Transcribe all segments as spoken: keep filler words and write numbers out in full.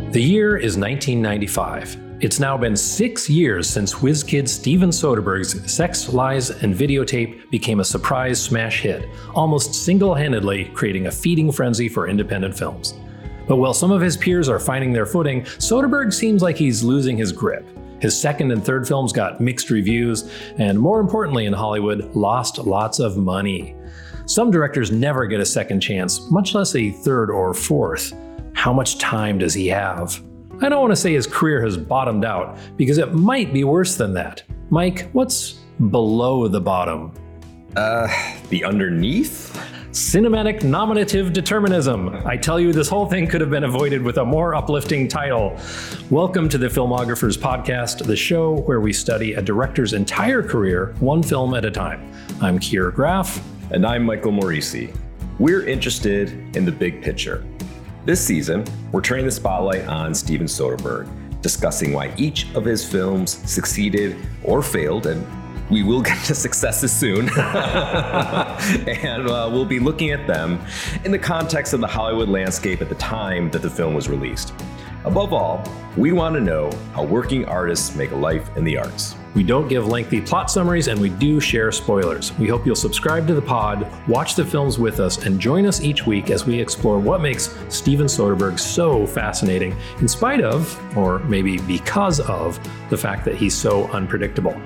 The year is nineteen ninety-five. It's now been six years since whiz kid Steven Soderbergh's Sex, Lies, and Videotape became a surprise smash hit, almost single-handedly creating a feeding frenzy for independent films. But while some of his peers are finding their footing, Soderbergh seems like he's losing his grip. His second and third films got mixed reviews, and more importantly in Hollywood, lost lots of money. Some directors never get a second chance, much less a third or fourth. How much time does he have? I don't want to say his career has bottomed out, because it might be worse than that. Mike, what's below the bottom? Uh, the underneath? Cinematic nominative determinism. I tell you, this whole thing could have been avoided with a more uplifting title. Welcome to the Filmographers Podcast, the show where we study a director's entire career, one film at a time. I'm Keir Graff. And I'm Michael Morisi. We're interested in the big picture. This season, we're turning the spotlight on Steven Soderbergh, discussing why each of his films succeeded or failed, and we will get to successes soon. and uh, we'll be looking at them in the context of the Hollywood landscape at the time that the film was released. Above all, we want to know how working artists make a life in the arts. We don't give lengthy plot summaries, and we do share spoilers. We hope you'll subscribe to the pod, watch the films with us, and join us each week as we explore what makes Steven Soderbergh so fascinating, in spite of, or maybe because of, the fact that he's so unpredictable.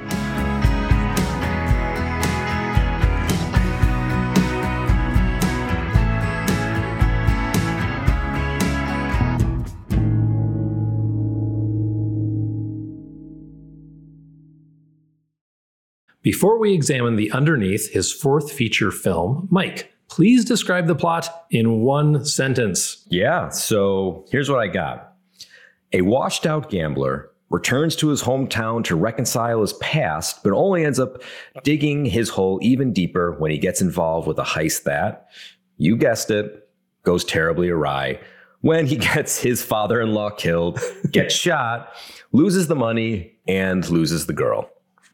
Before we examine the underneath, his fourth feature film, Mike, please describe the plot in one sentence. Yeah, so here's what I got. A washed out gambler returns to his hometown to reconcile his past, but only ends up digging his hole even deeper when he gets involved with a heist that, you guessed it, goes terribly awry. When he gets his father-in-law killed, gets shot, loses the money, and loses the girl.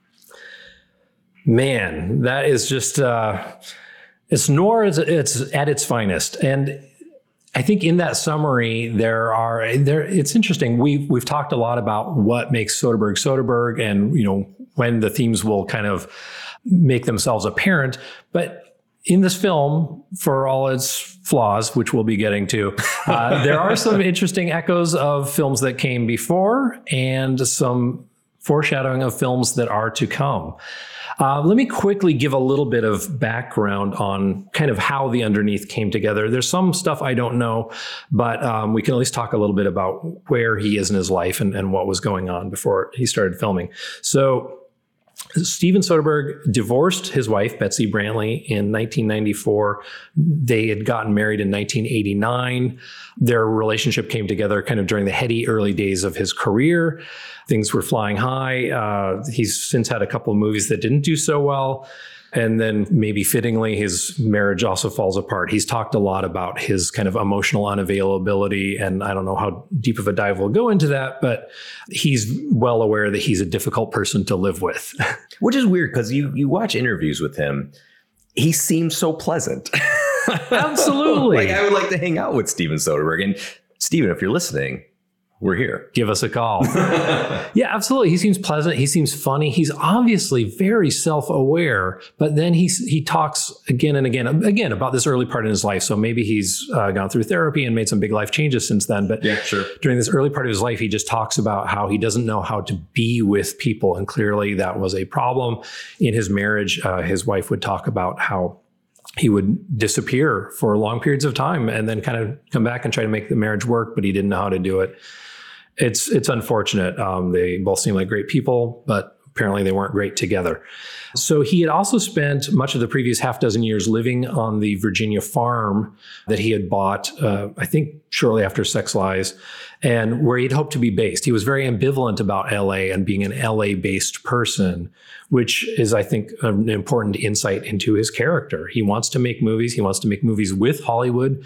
Man, that is just, uh, it's noir, it's, it's at its finest. And I think in that summary, there are, there. it's interesting. We've, we've talked a lot about what makes Soderbergh Soderbergh and, you know, when the themes will kind of make themselves apparent. But in this film, for all its flaws, which we'll be getting to, uh, there are some interesting echoes of films that came before and some foreshadowing of films that are to come. Uh, let me quickly give a little bit of background on kind of how The Underneath came together. There's some stuff I don't know, but um, we can at least talk a little bit about where he is in his life and, and what was going on before he started filming. So Steven Soderbergh divorced his wife, Betsy Brantley, in nineteen ninety-four. They had gotten married in nineteen eighty-nine. Their relationship came together kind of during the heady early days of his career. Things were flying high. Uh, he's since had a couple of movies that didn't do so well. And then maybe fittingly, his marriage also falls apart. He's talked a lot about his kind of emotional unavailability. And I don't know how deep of a dive we'll go into that, but he's well aware that he's a difficult person to live with. Which is weird because you, you watch interviews with him. He seems so pleasant. Absolutely. Like I would like to hang out with Steven Soderbergh. And Steven, if you're listening, we're here. Give us a call. Yeah, absolutely. He seems pleasant. He seems funny. He's obviously very self-aware, but then he he talks again and again, again about this early part in his life. So maybe he's uh, gone through therapy and made some big life changes since then. But yeah, sure. During this early part of his life, he just talks about how he doesn't know how to be with people. And clearly that was a problem in his marriage. Uh, his wife would talk about how he would disappear for long periods of time and then kind of come back and try to make the marriage work, but he didn't know how to do it. It's it's unfortunate. Um, they both seem like great people, but apparently they weren't great together. So he had also spent much of the previous half dozen years living on the Virginia farm that he had bought, uh, I think shortly after Sex, Lies, and where he'd hoped to be based. He was very ambivalent about L A and being an L A-based person, which is, I think, an important insight into his character. He wants to make movies. He wants to make movies with Hollywood,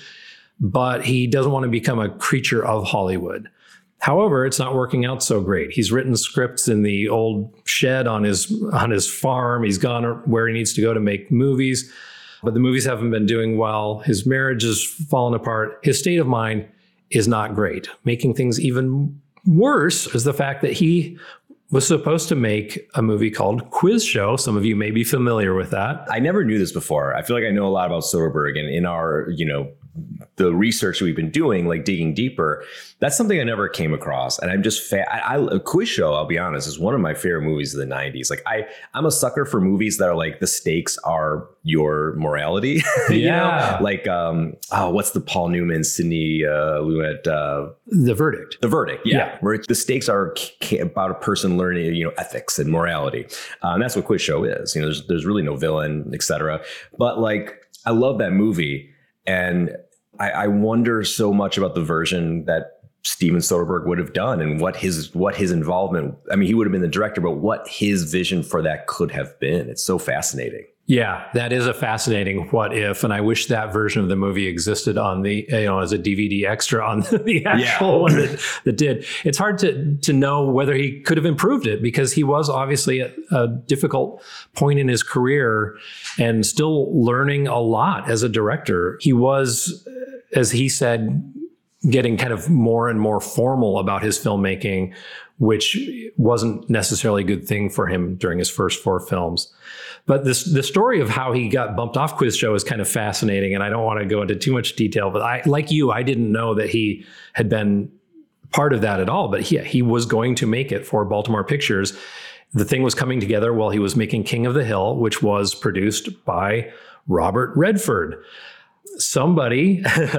but he doesn't want to become a creature of Hollywood. However, it's not working out so great. He's written scripts in the old shed on his on his farm. He's gone where he needs to go to make movies, but the movies haven't been doing well. His marriage has fallen apart. His state of mind is not great. Making things even worse is the fact that he was supposed to make a movie called Quiz Show. Some of you may be familiar with that. I never knew this before. I feel like I know a lot about Soderbergh, and in our, you know, the research we've been doing, like digging deeper, that's something I never came across. And I'm just, fa- I, I, a Quiz Show, I'll be honest, is one of my favorite movies of the nineties. Like I, I'm a sucker for movies that are like, the stakes are your morality. you Yeah. know? Like, um, oh, what's the Paul Newman, Sidney uh, Lumet, uh, The Verdict. The Verdict, yeah, Yeah. where the stakes are c- about a person learning, you know, ethics and morality, uh, and that's what Quiz Show is. You know, there's there's really no villain, et cetera. But like, I love that movie, and I, I wonder so much about the version that Steven Soderbergh would have done, and what his what his involvement. I mean, he would have been the director, but what his vision for that could have been. It's so fascinating. Yeah, that is a fascinating what if, and I wish that version of the movie existed on the, you know, as a D V D extra on the actual Yeah. one that, that did. It's hard to to know whether he could have improved it, because he was obviously at a difficult point in his career and still learning a lot as a director. He was, as he said, getting kind of more and more formal about his filmmaking, which wasn't necessarily a good thing for him during his first four films. But this the story of how he got bumped off Quiz Show is kind of fascinating, and I don't want to go into too much detail, but I, like you, I didn't know that he had been part of that at all. But he, he was going to make it for Baltimore Pictures. The thing was coming together while he was making King of the Hill, which was produced by Robert Redford. Somebody,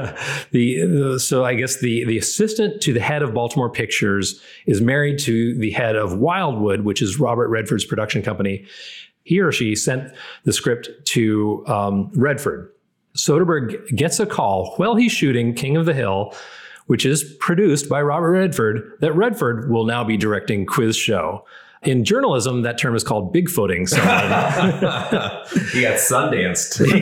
the so I guess the the assistant to the head of Baltimore Pictures is married to the head of Wildwood, which is Robert Redford's production company. He or she sent the script to um, Redford. Soderbergh gets a call while he's shooting King of the Hill, which is produced by Robert Redford, that Redford will now be directing Quiz Show. In journalism, that term is called bigfooting someone. He got Sundanced. you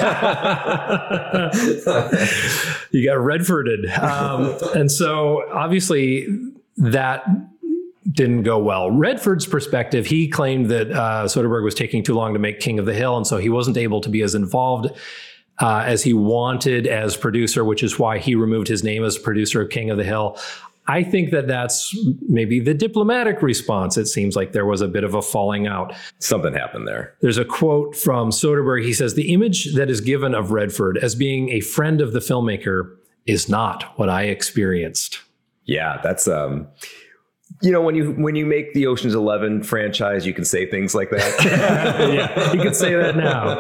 got, you got Redforded. Um, and so obviously that didn't go well. Redford's perspective, he claimed that uh, Soderbergh was taking too long to make King of the Hill, and so he wasn't able to be as involved uh, as he wanted as producer, which is why he removed his name as producer of King of the Hill. I think that that's maybe the diplomatic response. It seems like there was a bit of a falling out. Something happened there. There's a quote from Soderbergh. He says, "The image that is given of Redford as being a friend of the filmmaker is not what I experienced." Yeah, that's um you know, when you when you make the Ocean's Eleven franchise, you can say things like that. Yeah, you can say that now.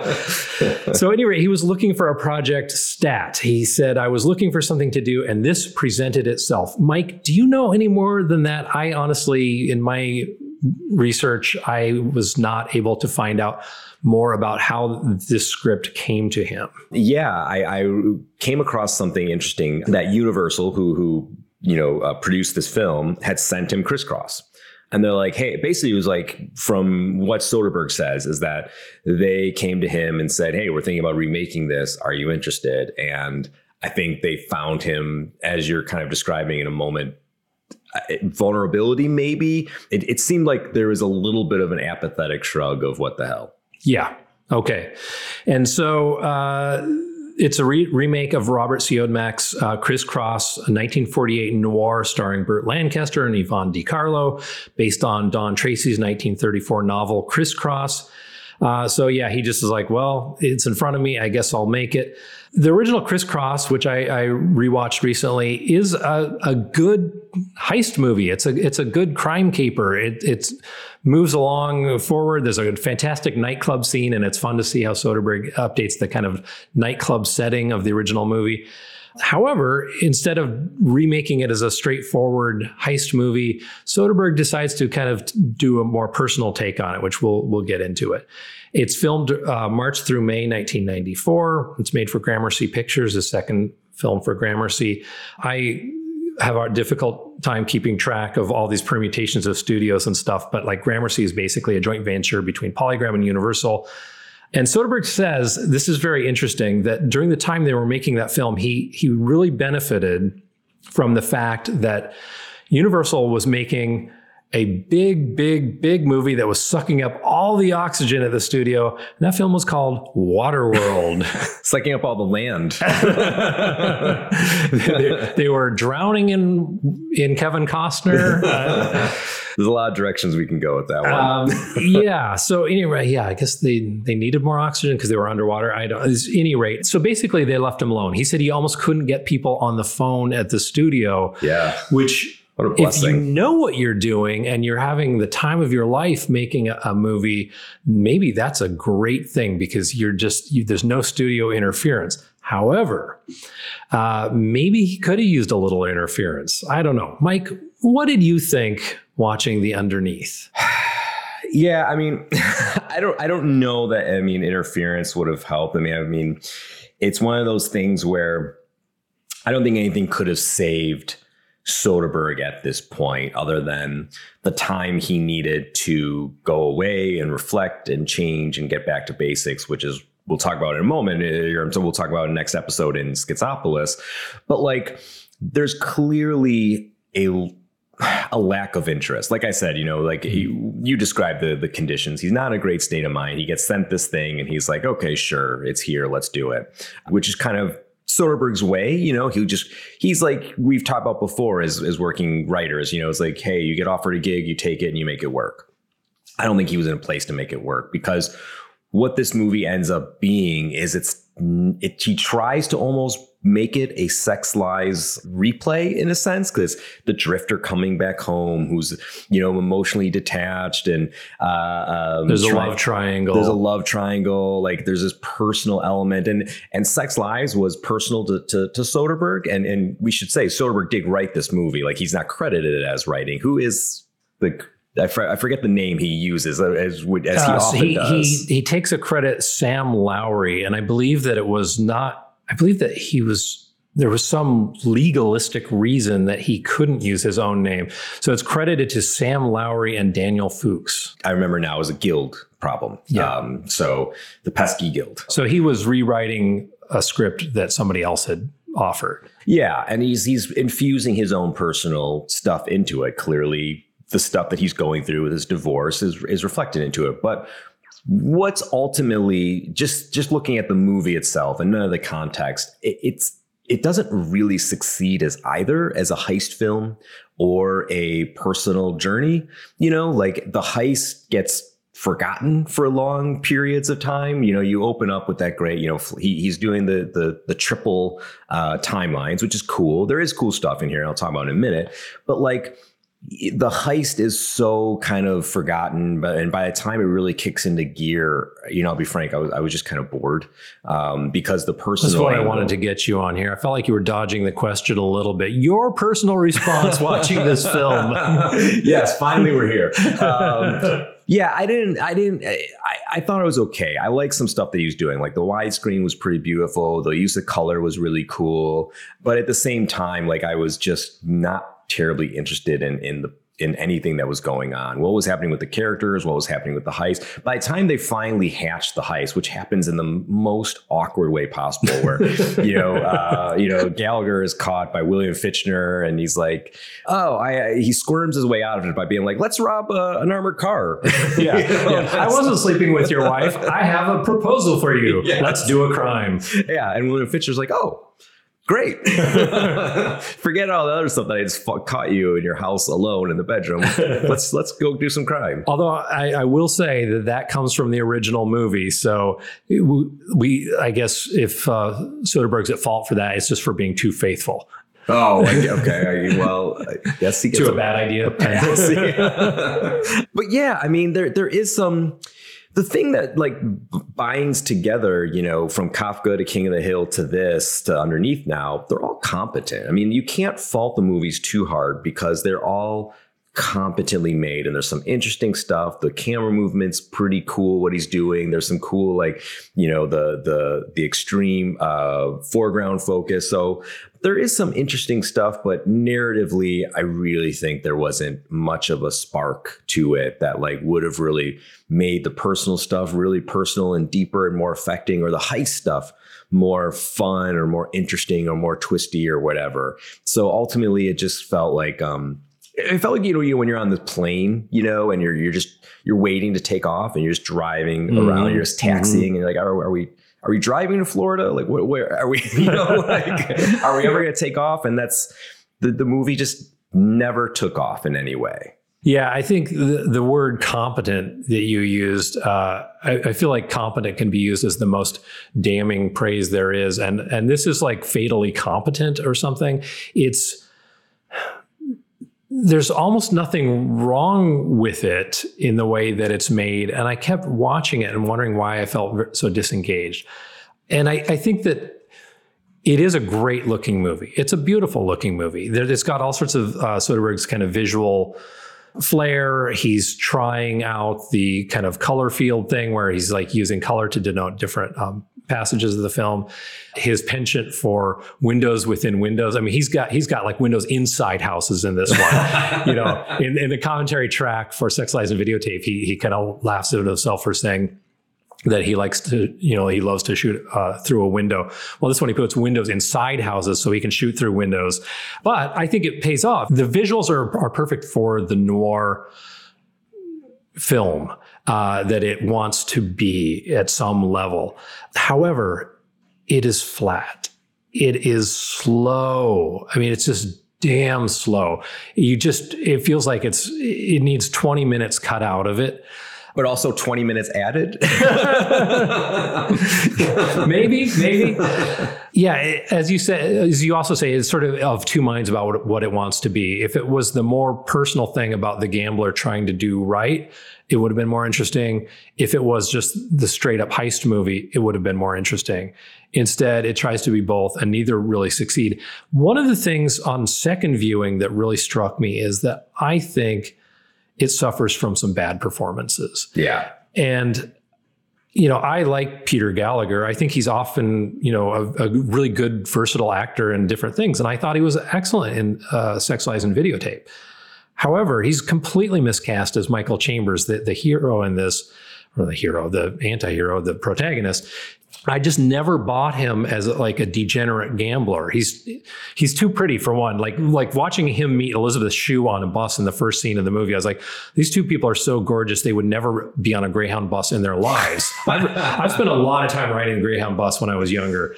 So anyway, he was looking for a project stat. He said, "I was looking for something to do, and this presented itself." Mike, do you know any more than that? I honestly, in my research, I was not able to find out more about how this script came to him. Yeah, I, I came across something interesting that Universal, who who you know, uh, produced this film, had sent him Crisscross. And they're like, hey, basically it was like, from what Soderbergh says, is that they came to him and said, hey, we're thinking about remaking this. Are you interested? And I think they found him, as you're kind of describing in a moment, vulnerability, maybe. It, it seemed like there was a little bit of an apathetic shrug of what the hell. Yeah. Okay. And so, uh, it's a re- remake of Robert Siodmak's uh, Crisscross, a nineteen forty-eight noir starring Burt Lancaster and Yvonne DiCarlo, based on Don Tracy's nineteen thirty-four novel Crisscross. Uh, so yeah, he just is like, well, it's in front of me. I guess I'll make it. The original Crisscross, which I, I rewatched recently, is a, a good heist movie. It's a it's a good crime caper. It it's moves along forward. There's a fantastic nightclub scene, and it's fun to see how Soderbergh updates the kind of nightclub setting of the original movie. However, instead of remaking it as a straightforward heist movie, Soderbergh decides to kind of do a more personal take on it, which we'll we'll get into it. It's filmed uh, March through May nineteen ninety-four. It's made for Gramercy Pictures, the second film for Gramercy. I have a difficult time keeping track of all these permutations of studios and stuff, but like Gramercy is basically a joint venture between Polygram and Universal. And Soderbergh says, this is very interesting, that during the time they were making that film, he he really benefited from the fact that Universal was making a big, big, big movie that was sucking up all the oxygen at the studio. And that film was called Waterworld. Sucking up all the land. they, they were drowning in in Kevin Costner. Uh, There's a lot of directions we can go with that one. Um, yeah. So anyway, yeah, I guess they, they needed more oxygen because they were underwater. I don't, at any rate. So basically they left him alone. He said he almost couldn't get people on the phone at the studio. Yeah. Which, what a blessing. If you know what you're doing and you're having the time of your life making a, a movie, maybe that's a great thing because you're just, you, there's no studio interference. However, uh, maybe he could have used a little interference. I don't know. Mike, what did you think watching The Underneath? Yeah, I mean, I don't I don't know that, I mean, interference would have helped. I mean, I mean, it's one of those things where I don't think anything could have saved Soderbergh at this point other than the time he needed to go away and reflect and change and get back to basics, which is, we'll talk about in a moment. So we'll talk about in the next episode in Schizopolis. But like, there's clearly a a lack of interest. Like I said, you know, like you, you described the the conditions. He's not in a great state of mind. He gets sent this thing and he's like, okay, sure, it's here, let's do it. Which is kind of Soderbergh's way, you know, he just, he's like, we've talked about before as, as working writers, you know, it's like, hey, you get offered a gig, you take it and you make it work. I don't think he was in a place to make it work because what this movie ends up being is it's, it, he tries to almost make it a Sex Lies replay in a sense, because the drifter coming back home who's, you know, emotionally detached and uh, um, there's a try- love triangle. There's a love triangle. Like there's this personal element, and and Sex Lies was personal to, to, to Soderbergh, and and we should say Soderbergh did write this movie. Like he's not credited as writing. Who is the I, for, I forget the name he uses as as he uh, often he, does. He, he takes a credit, Sam Lowry, and I believe that it was not. I believe that he was. There was some legalistic reason that he couldn't use his own name, so it's credited to Sam Lowry and Daniel Fuchs. I remember now it was a guild problem. Yeah. Um, so the Pesky Guild. So he was rewriting a script that somebody else had offered. Yeah, and he's he's infusing his own personal stuff into it. Clearly, the stuff that he's going through with his divorce is is reflected into it. But what's ultimately just just looking at the movie itself and none of the context, it, it's it doesn't really succeed as either as a heist film or a personal journey. You know, like the heist gets forgotten for long periods of time. You know, you open up with that great, you know, he, he's doing the the the triple uh, timelines, which is cool. There is cool stuff in here, and I'll talk about it in a minute. But like, the heist is so kind of forgotten, but and by the time it really kicks into gear, you know, I'll be frank, I was I was just kind of bored um, because the personal. That's what angle, I wanted to get you on here. I felt like you were dodging the question a little bit. Your personal response watching this film. Yes, finally we're here. Um, yeah, I didn't. I didn't. I, I thought it was okay. I like some stuff that he was doing. Like the widescreen was pretty beautiful. The use of color was really cool. But at the same time, like I was just not terribly interested in in the in anything that was going on. What was happening with the characters, what was happening with the heist. By the time they finally hatched the heist, which happens in the most awkward way possible, where you know uh you know Gallagher is caught by William Fichtner and he's like, oh I, I he squirms his way out of it by being like, let's rob uh, an armored car. Yeah, yeah. I wasn't sleeping with your wife. I have a proposal for you. Yes. Let's do a crime. Yeah, and William Fichtner's like, oh, great. Forget all the other stuff that I just caught you in your house alone in the bedroom. Let's let's go do some crime. Although I, I will say that that comes from the original movie. So we, we I guess if uh, Soderbergh's at fault for that, it's just for being too faithful. Oh, okay. I, well, I guess he gets to a bad idea. But yeah, I mean, there there is some. The thing that like binds together, you know, from Kafka to King of the Hill to this to Underneath now, they're all competent. I mean, you can't fault the movies too hard because they're all competently made and there's some interesting stuff. The camera movement's pretty cool what he's doing. There's some cool, like, you know, the the the extreme uh, foreground focus. So there is some interesting stuff, but narratively, I really think there wasn't much of a spark to it that like would have really made the personal stuff really personal and deeper and more affecting, or the heist stuff more fun or more interesting or more twisty or whatever. So ultimately, it just felt like um, it felt like, you know, you know, when you're on the plane, you know, and you're, you're just, you're waiting to take off and you're just driving mm-hmm. around, you're just taxiing mm-hmm. and you're like, are, are we, are we driving to Florida? Like, where, where are we, you know, like, are we ever going to take off? And that's the, the movie just never took off in any way. Yeah, I think the, the word competent that you used, uh, I, I feel like competent can be used as the most damning praise there is. And, and this is like fatally competent or something. It's, there's almost nothing wrong with it in the way that it's made. And I kept watching it and wondering why I felt so disengaged. And I, I think that it is a great looking movie. It's a beautiful looking movie. It's got all sorts of uh, Soderbergh's kind of visual flair. He's trying out the kind of color field thing where he's like using color to denote different um, passages of the film. His penchant for windows within windows. I mean, he's got he's got like windows inside houses in this one. You know, in, in the commentary track for Sex, Lies, and Videotape, he he kind of laughs at himself for saying that he likes to, you know, he loves to shoot uh, through a window. Well, this one he puts windows inside houses so he can shoot through windows. But I think it pays off. The visuals are are perfect for the noir film uh, that it wants to be at some level. However, it is flat. It is slow. I mean, it's just damn slow. You just, it feels like it's, it needs twenty minutes cut out of it. But also twenty minutes added. maybe, maybe. Yeah, it, as you said, as you also say, it's sort of of two minds about what, what it wants to be. If it was the more personal thing about the gambler trying to do right, it would have been more interesting. If it was just the straight up heist movie, it would have been more interesting. Instead, it tries to be both, and neither really succeed. One of the things on second viewing that really struck me is that I think it suffers from some bad performances. Yeah. And, you know, I like Peter Gallagher. I think he's often, you know, a, a really good, versatile actor in different things. And I thought he was excellent in uh, Sex, Lies, and Videotape. However, he's completely miscast as Michael Chambers, the, the hero in this, or the hero, the anti-hero, the protagonist. I just never bought him as like a degenerate gambler. He's he's too pretty for one. Like like watching him meet Elizabeth Shue on a bus in the first scene of the movie, I was like, these two people are so gorgeous they would never be on a Greyhound bus in their lives. I've, I've spent a lot of time riding the Greyhound bus when I was younger.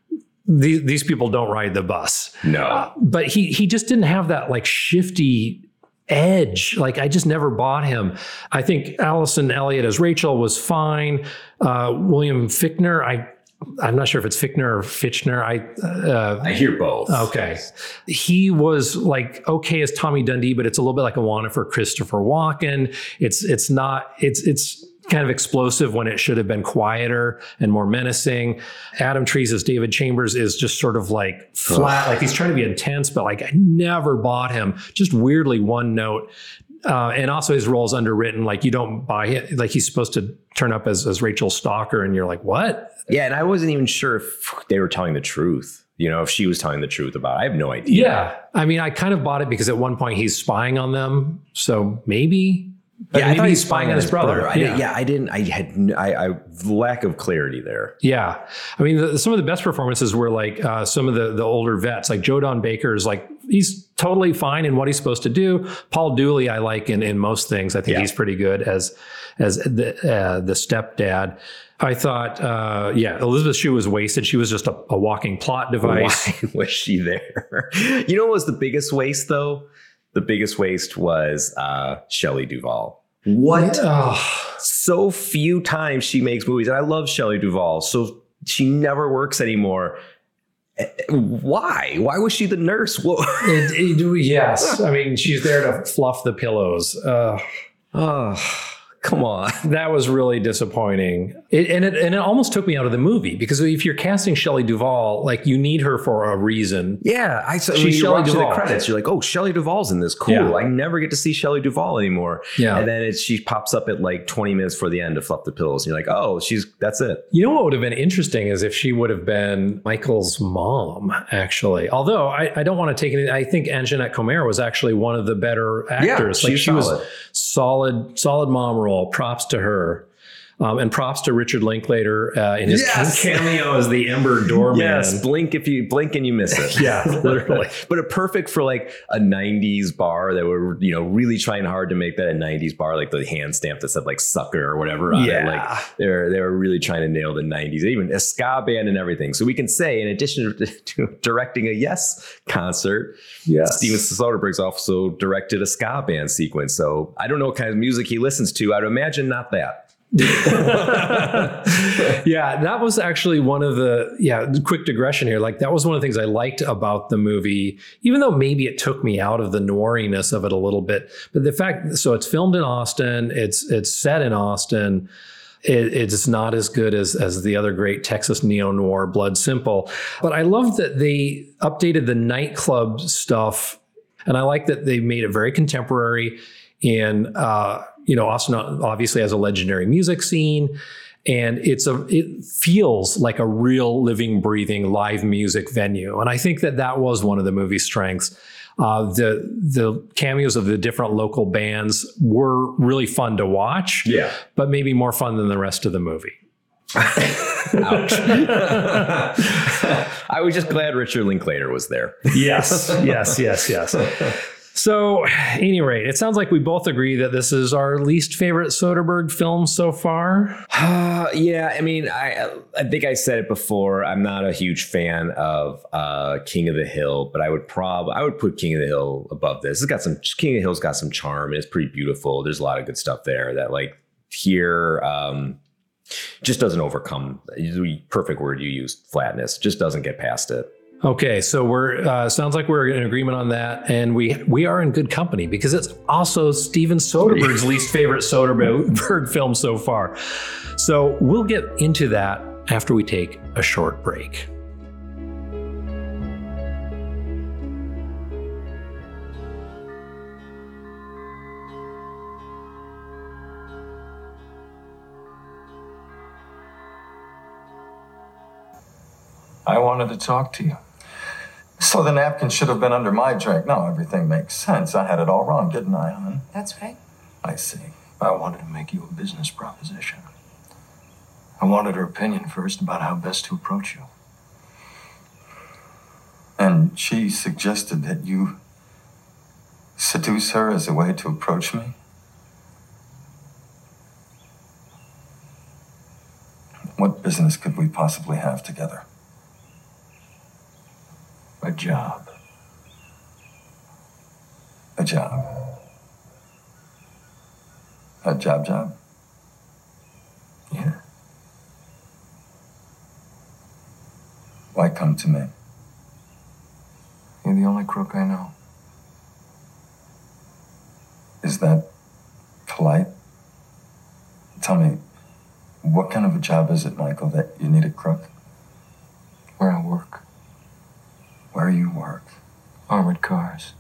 These these people don't ride the bus. No, uh, but he he just didn't have that like shifty edge. Like I just never bought him. I think Allison Elliott as Rachel was fine. Uh, William Fichtner, I, I'm not sure if it's Fichtner or Fitchner. I, uh, I hear both. Okay. He was like, okay as Tommy Dundee, but it's a little bit like I want it for Christopher Walken. It's, it's not, it's, it's kind of explosive when it should have been quieter and more menacing. Adam Trees as David Chambers is just sort of like flat, like he's trying to be intense, but like I never bought him. Just weirdly one note. Uh, and also his role is underwritten. Like you don't buy it. Like he's supposed to turn up as, as Rachel Stalker and you're like, what? Yeah. And I wasn't even sure if they were telling the truth. You know, if she was telling the truth about it. I have no idea. Yeah. I mean, I kind of bought it because at one point he's spying on them. So maybe. But yeah, maybe I thought he's spying on his brother. brother. I yeah. Didn't, yeah, I didn't. I had I, I lack of clarity there. Yeah, I mean, the, some of the best performances were like uh, some of the the older vets, like Joe Don Baker is like he's totally fine in what he's supposed to do. Paul Dooley, I like in in most things. I think yeah. he's pretty good as as the uh, the stepdad. I thought, uh, yeah, Elizabeth Shue was wasted. She was just a, a walking plot device. Why was she there? You know what was the biggest waste though? The biggest waste was uh, Shelley Duvall. What? Oh. So few times she makes movies. And I love Shelley Duvall. So she never works anymore. Why? Why was she the nurse? it, it, yes. I mean, she's there to fluff the pillows. Uh, oh. Come on. That was really disappointing. It, and it and it almost took me out of the movie because if you're casting Shelley Duvall, like you need her for a reason. Yeah. I saw she's Shelley Duvall. The credits. You're like, oh, Shelley Duvall's in this. Cool. Yeah. I never get to see Shelley Duvall anymore. Yeah. And then it, she pops up at like twenty minutes before the end to fluff the pillows. And you're like, oh, she's that's it. You know what would have been interesting is if she would have been Michael's mom, actually. Although I, I don't want to take it. I think Anjanette Comer was actually one of the better actors. Yeah, like she solid. was solid, solid mom role. Props to her. Um, and props to Richard Linklater uh, in his Yes! cameo as the Ember Doorman. Yes, blink if you blink and you miss it. Yeah, literally. But a perfect for like a nineties bar that were, you know, really trying hard to make that a nineties bar, like the hand stamp that said like sucker or whatever on Yeah. it. Like they're they were really trying to nail the nineties, even a ska band and everything. So we can say, in addition to, to directing a Yes concert, Yes. Steven Soderbergh's also directed a ska band sequence. So I don't know what kind of music he listens to. I'd imagine not that. Yeah, that was actually one of the, yeah, quick digression here. Like that was one of the things I liked about the movie, even though maybe it took me out of the noiriness of it a little bit. But the fact, so it's filmed in Austin, it's it's set in Austin. It, it's not as good as as the other great Texas neo-noir Blood Simple. But I love that they updated the nightclub stuff. And I like that they made it very contemporary. And, uh, you know, Austin obviously has a legendary music scene. And it's a it feels like a real living, breathing live music venue. And I think that that was one of the movie's strengths. Uh, the the cameos of the different local bands were really fun to watch, Yeah. but maybe more fun than the rest of the movie. Ouch. I was just glad Richard Linklater was there. Yes, yes, yes, yes. So, at any rate, it sounds like we both agree that this is our least favorite Soderbergh film so far. Uh, yeah, I mean, I I think I said it before. I'm not a huge fan of uh, King of the Hill, but I would prob I would put King of the Hill above this. It's got some King of the Hill's got some charm. It's pretty beautiful. There's a lot of good stuff there that, like, here um, just doesn't overcome. The perfect word you used, flatness. Just doesn't get past it. Okay, so we're uh, sounds like we're in agreement on that, and we we are in good company because it's also Steven Soderbergh's least favorite Soderbergh film so far. So we'll get into that after we take a short break. I wanted to talk to you. So the napkin should have been under my drink. No, everything makes sense. I had it all wrong, didn't I, hon? That's right. I see. I wanted to make you a business proposition. I wanted her opinion first about how best to approach you. And she suggested that you seduce her as a way to approach me. What business could we possibly have together? A job. A job. A job job? Yeah. Why come to me? You're the only crook I know. Is that polite? Tell me, what kind of a job is it, Michael, that you need a crook? Where I work. Where you work. Armored cars.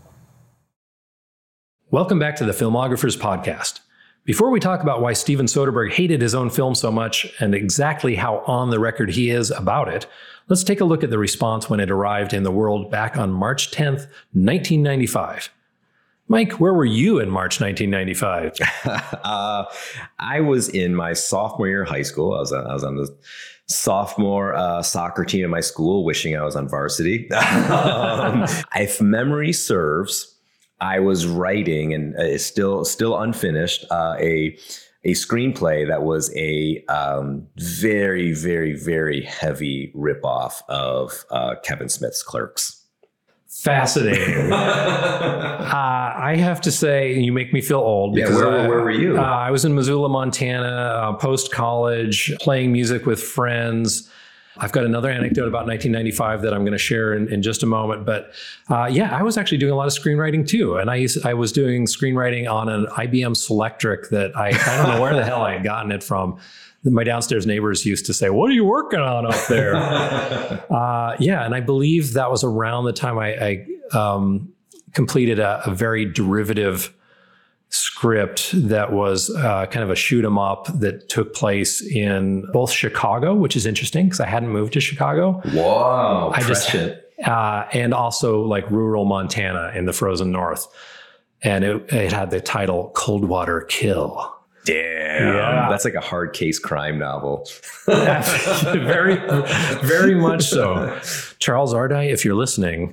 Welcome back to the Filmographers Podcast. Before we talk about why Steven Soderbergh hated his own film so much and exactly how on the record he is about it, let's take a look at the response when it arrived in the world back on March tenth, nineteen ninety-five. Mike, where were you in March nineteen ninety-five? uh, I was in my sophomore year of high school. I was, I was on the sophomore uh, soccer team in my school, wishing I was on varsity. um, if memory serves, I was writing, and it's still still unfinished, uh, a a screenplay that was a um, very, very, very heavy ripoff of uh, Kevin Smith's Clerks. Fascinating. uh, I have to say, you make me feel old. Yeah, Because where, I, where were you? Uh, I was in Missoula, Montana, uh, post-college, playing music with friends. I've got another anecdote about nineteen ninety-five that I'm going to share in, in just a moment. But uh, yeah, I was actually doing a lot of screenwriting too. And I used, I was doing screenwriting on an I B M Selectric that I, I don't know where the hell I had gotten it from. My downstairs neighbors used to say, "What are you working on up there?" uh, yeah, and I believe that was around the time I, I um, completed a, a very derivative script that was uh, kind of a shoot 'em up that took place in both Chicago, which is interesting because I hadn't moved to Chicago. Whoa, I just prescient. uh, and also like rural Montana in the frozen north, and it, it had the title "Coldwater Kill." Damn. Yeah. That's like a hard case crime novel. very, very much so. Charles Ardai, if you're listening.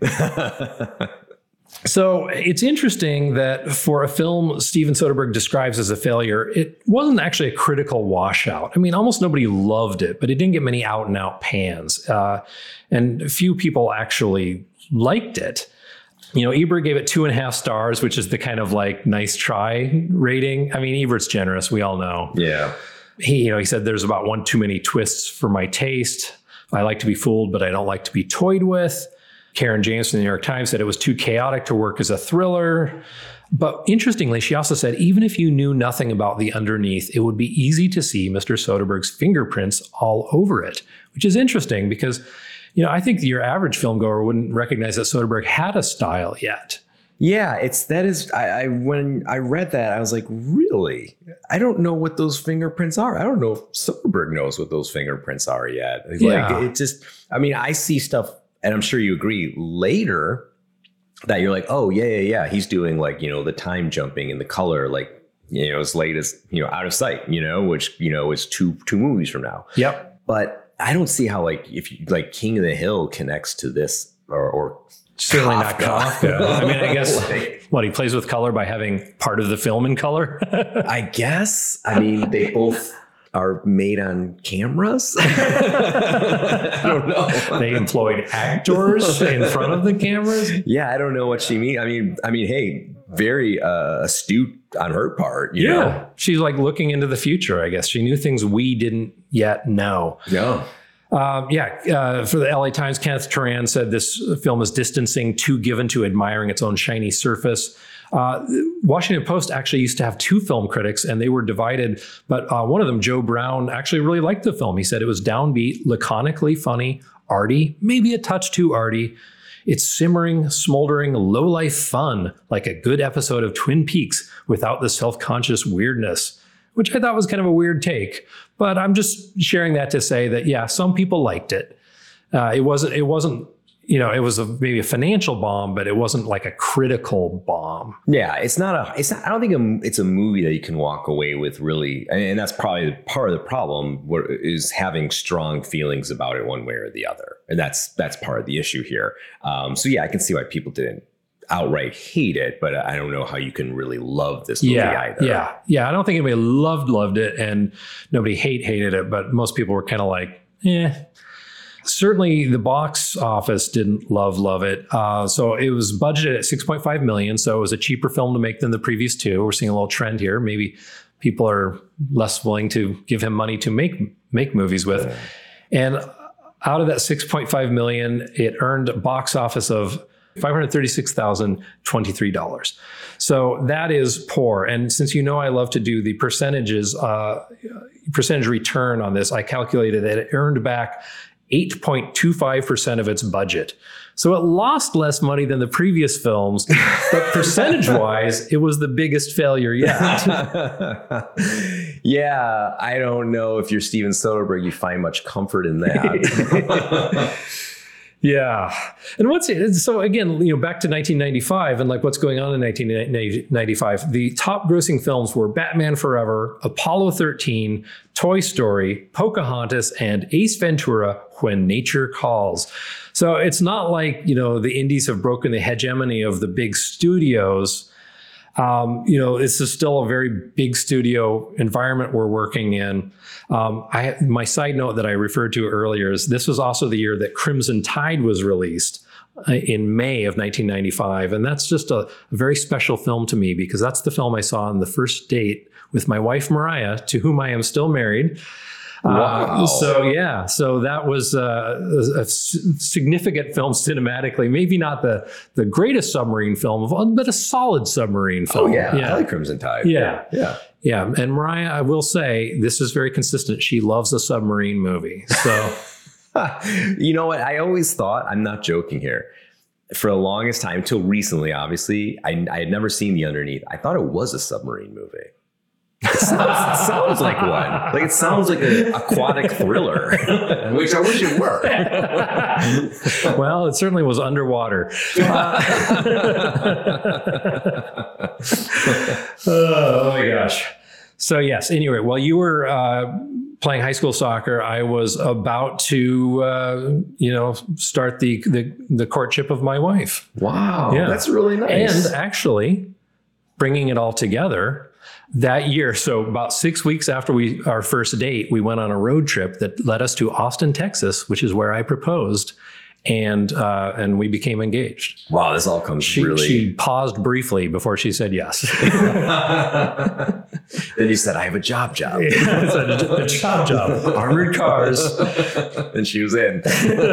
So it's interesting that for a film Steven Soderbergh describes as a failure, it wasn't actually a critical washout. I mean, almost nobody loved it, but it didn't get many out and out pans. Uh, and few people actually liked it. You know, Ebert gave it two and a half stars, which is the kind of like nice try rating. I mean, Ebert's generous, we all know. Yeah. He, you know, he said there's about one too many twists for my taste. I like to be fooled, but I don't like to be toyed with. Karen James from the New York Times said it was too chaotic to work as a thriller. But interestingly, she also said, even if you knew nothing about the underneath, it would be easy to see Mister Soderbergh's fingerprints all over it, which is interesting because, you know, I think your average filmgoer wouldn't recognize that Soderbergh had a style yet. Yeah, it's that is I, I when I read that, I was like, really? I don't know what those fingerprints are. I don't know if Soderbergh knows what those fingerprints are yet. Like Yeah. it just, I mean, I see stuff, and I'm sure you agree later that you're like, oh yeah, yeah, yeah. He's doing like, you know, the time jumping and the color, like, you know, as late as, you know, Out of Sight, you know, which, you know, is two two movies from now. Yep. But I don't see how like if you like King of the Hill connects to this or, or Certainly not Kafka. Kafka. I mean, I guess, Like- what, he plays with color by having part of the film in color? I guess. I mean, they both are made on cameras. I don't know. They employed actors in front of the cameras. Yeah, I don't know what she means. I mean, I mean, hey, very uh, astute on her part. You know? She's like looking into the future, I guess. She knew things we didn't yet know. Yeah. Um, yeah, uh, for the L A Times, Kenneth Turan said this film is distancing, too given to admiring its own shiny surface. Uh, Washington Post actually used to have two film critics, and they were divided. But uh, one of them, Joe Brown, actually really liked the film. He said it was downbeat, laconically funny, arty, maybe a touch too arty. It's simmering, smoldering, low-life fun, like a good episode of Twin Peaks without the self-conscious weirdness, which I thought was kind of a weird take. But I'm just sharing that to say that, yeah, some people liked it. Uh, it wasn't, it wasn't, you know, it was a, maybe a financial bomb, but it wasn't like a critical bomb. Yeah, it's not a, it's not, I don't think a, it's a movie that you can walk away with really. And, and that's probably part of the problem where, is having strong feelings about it one way or the other. And that's, that's part of the issue here. Um, so yeah, I can see why people didn't outright hate it, but I don't know how you can really love this movie yeah, either. Yeah, yeah. I don't think anybody loved, loved it, and nobody hate, hated it, but most people were kind of like, eh. Certainly the box office didn't love, love it. Uh, so it was budgeted at six point five million dollars. So it was a cheaper film to make than the previous two. We're seeing a little trend here. Maybe people are less willing to give him money to make, make movies with. Yeah. And out of that six point five million dollars, it earned a box office of five hundred thirty-six thousand twenty-three dollars. So that is poor. And since you know I love to do the percentages, uh, percentage return on this, I calculated that it earned back eight point two five percent of its budget. So it lost less money than the previous films, but percentage-wise, it was the biggest failure yet. Yeah, I don't know if you're Steven Soderbergh, you find much comfort in that. Yeah. And what's it? So again, you know, back to nineteen ninety-five and like what's going on in nineteen ninety-five, the top grossing films were Batman Forever, Apollo thirteen, Toy Story, Pocahontas, and Ace Ventura, When Nature Calls. So it's not like, you know, the indies have broken the hegemony of the big studios. Um, you know, this is still a very big studio environment we're working in. Um, I, my side note that I referred to earlier is this was also the year that Crimson Tide was released uh, in May of nineteen ninety-five. And that's just a, a very special film to me because that's the film I saw on the first date with my wife, Mariah, to whom I am still married. Wow. Uh, so yeah, so that was uh, a, a significant film cinematically. Maybe not the the greatest submarine film of all, but a solid submarine film. Oh yeah, yeah. I like Crimson Tide. Yeah, yeah, yeah. And Mariah, I will say, this is very consistent. She loves a submarine movie. So you know what? I always thought, I'm not joking here, for the longest time, till recently, obviously, I, I had never seen The Underneath. I thought it was a submarine movie. It sounds, it sounds like one. Like it sounds like an aquatic thriller, which I wish it were. Well, it certainly was underwater. Uh, oh my gosh. So yes, anyway, while you were uh, playing high school soccer, I was about to, uh, you know, start the, the the courtship of my wife. Wow, Yeah. that's really nice. And actually, bringing it all together, that year, so about six weeks after we our first date, we went on a road trip that led us to Austin, Texas, which is where I proposed. And uh, and we became engaged. Wow, this all comes She, really... she paused briefly before she said yes. Then you said, I have a job job. Yeah, it's a, a job job. Armored cars. And she was in.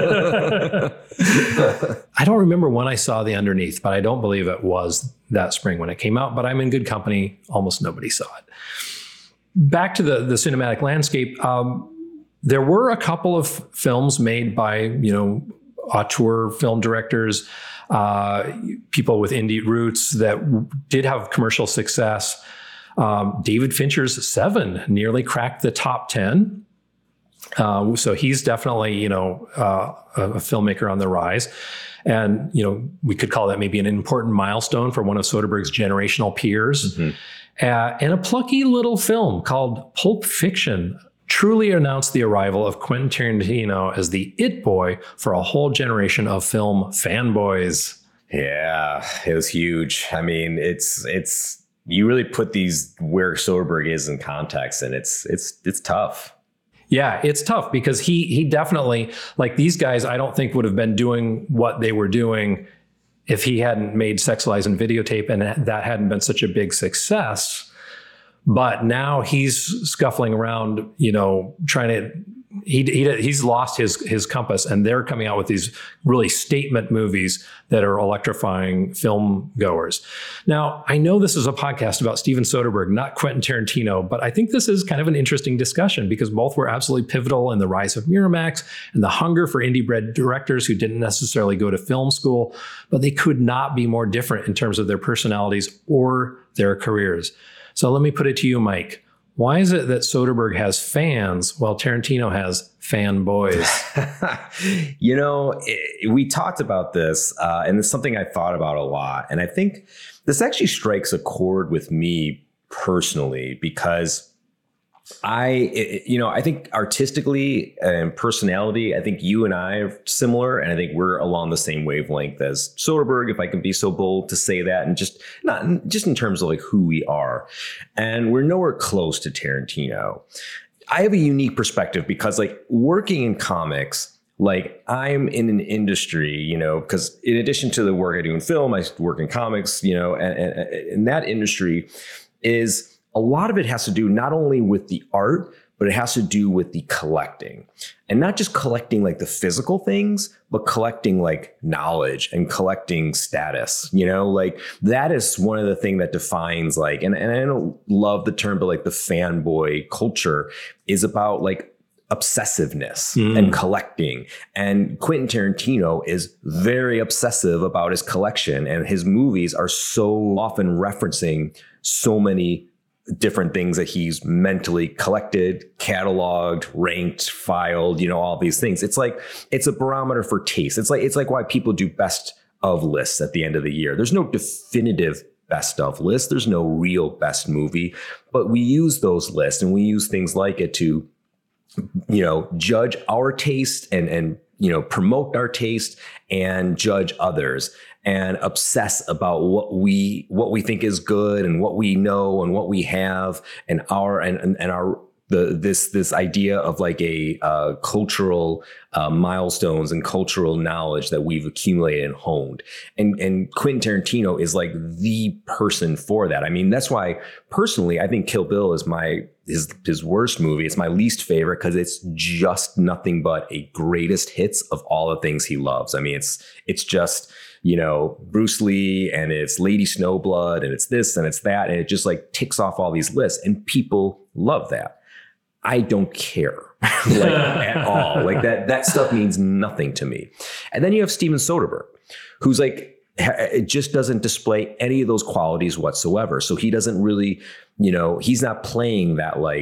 I don't remember when I saw The Underneath, but I don't believe it was that spring when it came out. But I'm in good company. Almost nobody saw it. Back to the, the cinematic landscape. Um, there were a couple of films made by, you know, auteur film directors, uh, people with indie roots that did have commercial success. Um, David Fincher's Seven nearly cracked the top ten. Uh, so he's definitely, you know, uh, a, a filmmaker on the rise. And, you know, we could call that maybe an important milestone for one of Soderbergh's generational peers. Mm-hmm. Uh, and a plucky little film called Pulp Fiction truly announced the arrival of Quentin Tarantino as the it boy for a whole generation of film fanboys. Yeah, it was huge. I mean, it's it's you really put these where Soderbergh is in context, and it's it's it's tough. Yeah, it's tough because he he definitely, like these guys, I don't think would have been doing what they were doing if he hadn't made Sex, Lies, and Videotape, and that hadn't been such a big success. But now he's scuffling around, you know, trying to, he, he he's lost his his compass, and they're coming out with these really statement movies that are electrifying film goers. Now, I know this is a podcast about Steven Soderbergh, not Quentin Tarantino, but I think this is kind of an interesting discussion because both were absolutely pivotal in the rise of Miramax and the hunger for indie-bred directors who didn't necessarily go to film school, but they could not be more different in terms of their personalities or their careers. So let me put it to you, Mike. Why is it that Soderbergh has fans while Tarantino has fanboys? You know, it, we talked about this, uh, and it's something I thought about a lot. And I think this actually strikes a chord with me personally because I, it, you know, I think artistically and personality, I think you and I are similar, and I think we're along the same wavelength as Soderbergh, if I can be so bold to say that, and just not just in terms of like who we are. And we're nowhere close to Tarantino. I have a unique perspective because like working in comics, like I'm in an industry, you know, because in addition to the work I do in film, I work in comics, you know, and, and, and that industry is a lot of it has to do not only with the art, but it has to do with the collecting, and not just collecting like the physical things, but collecting like knowledge and collecting status, you know, like that is one of the things that defines like, and, and I don't love the term, but like the fanboy culture is about like obsessiveness mm. and collecting. And Quentin Tarantino is very obsessive about his collection, and his movies are so often referencing so many different things that he's mentally collected, cataloged, ranked, filed, you know, all these things. It's like, it's a barometer for taste. It's like, it's like why people do best of lists at the end of the year. There's no definitive best of list. There's no real best movie, but we use those lists and we use things like it to, you know, judge our taste and, and, you know, promote our taste and judge others and obsess about what we what we think is good and what we know and what we have and our and and, and our the this this idea of like a uh, cultural uh, milestones and cultural knowledge that we've accumulated and honed. And and Quentin Tarantino is like the person for that. I mean, that's why personally I think Kill Bill is my his his worst movie. It's my least favorite because it's just nothing but a greatest hits of all the things he loves. I mean, it's it's just, you know, Bruce Lee and it's Lady Snowblood and it's this and it's that. And it just like ticks off all these lists and people love that. I don't care like at all. Like that, that stuff means nothing to me. And then you have Steven Soderbergh, who's like, it just doesn't display any of those qualities whatsoever. So he doesn't really, you know, he's not playing that like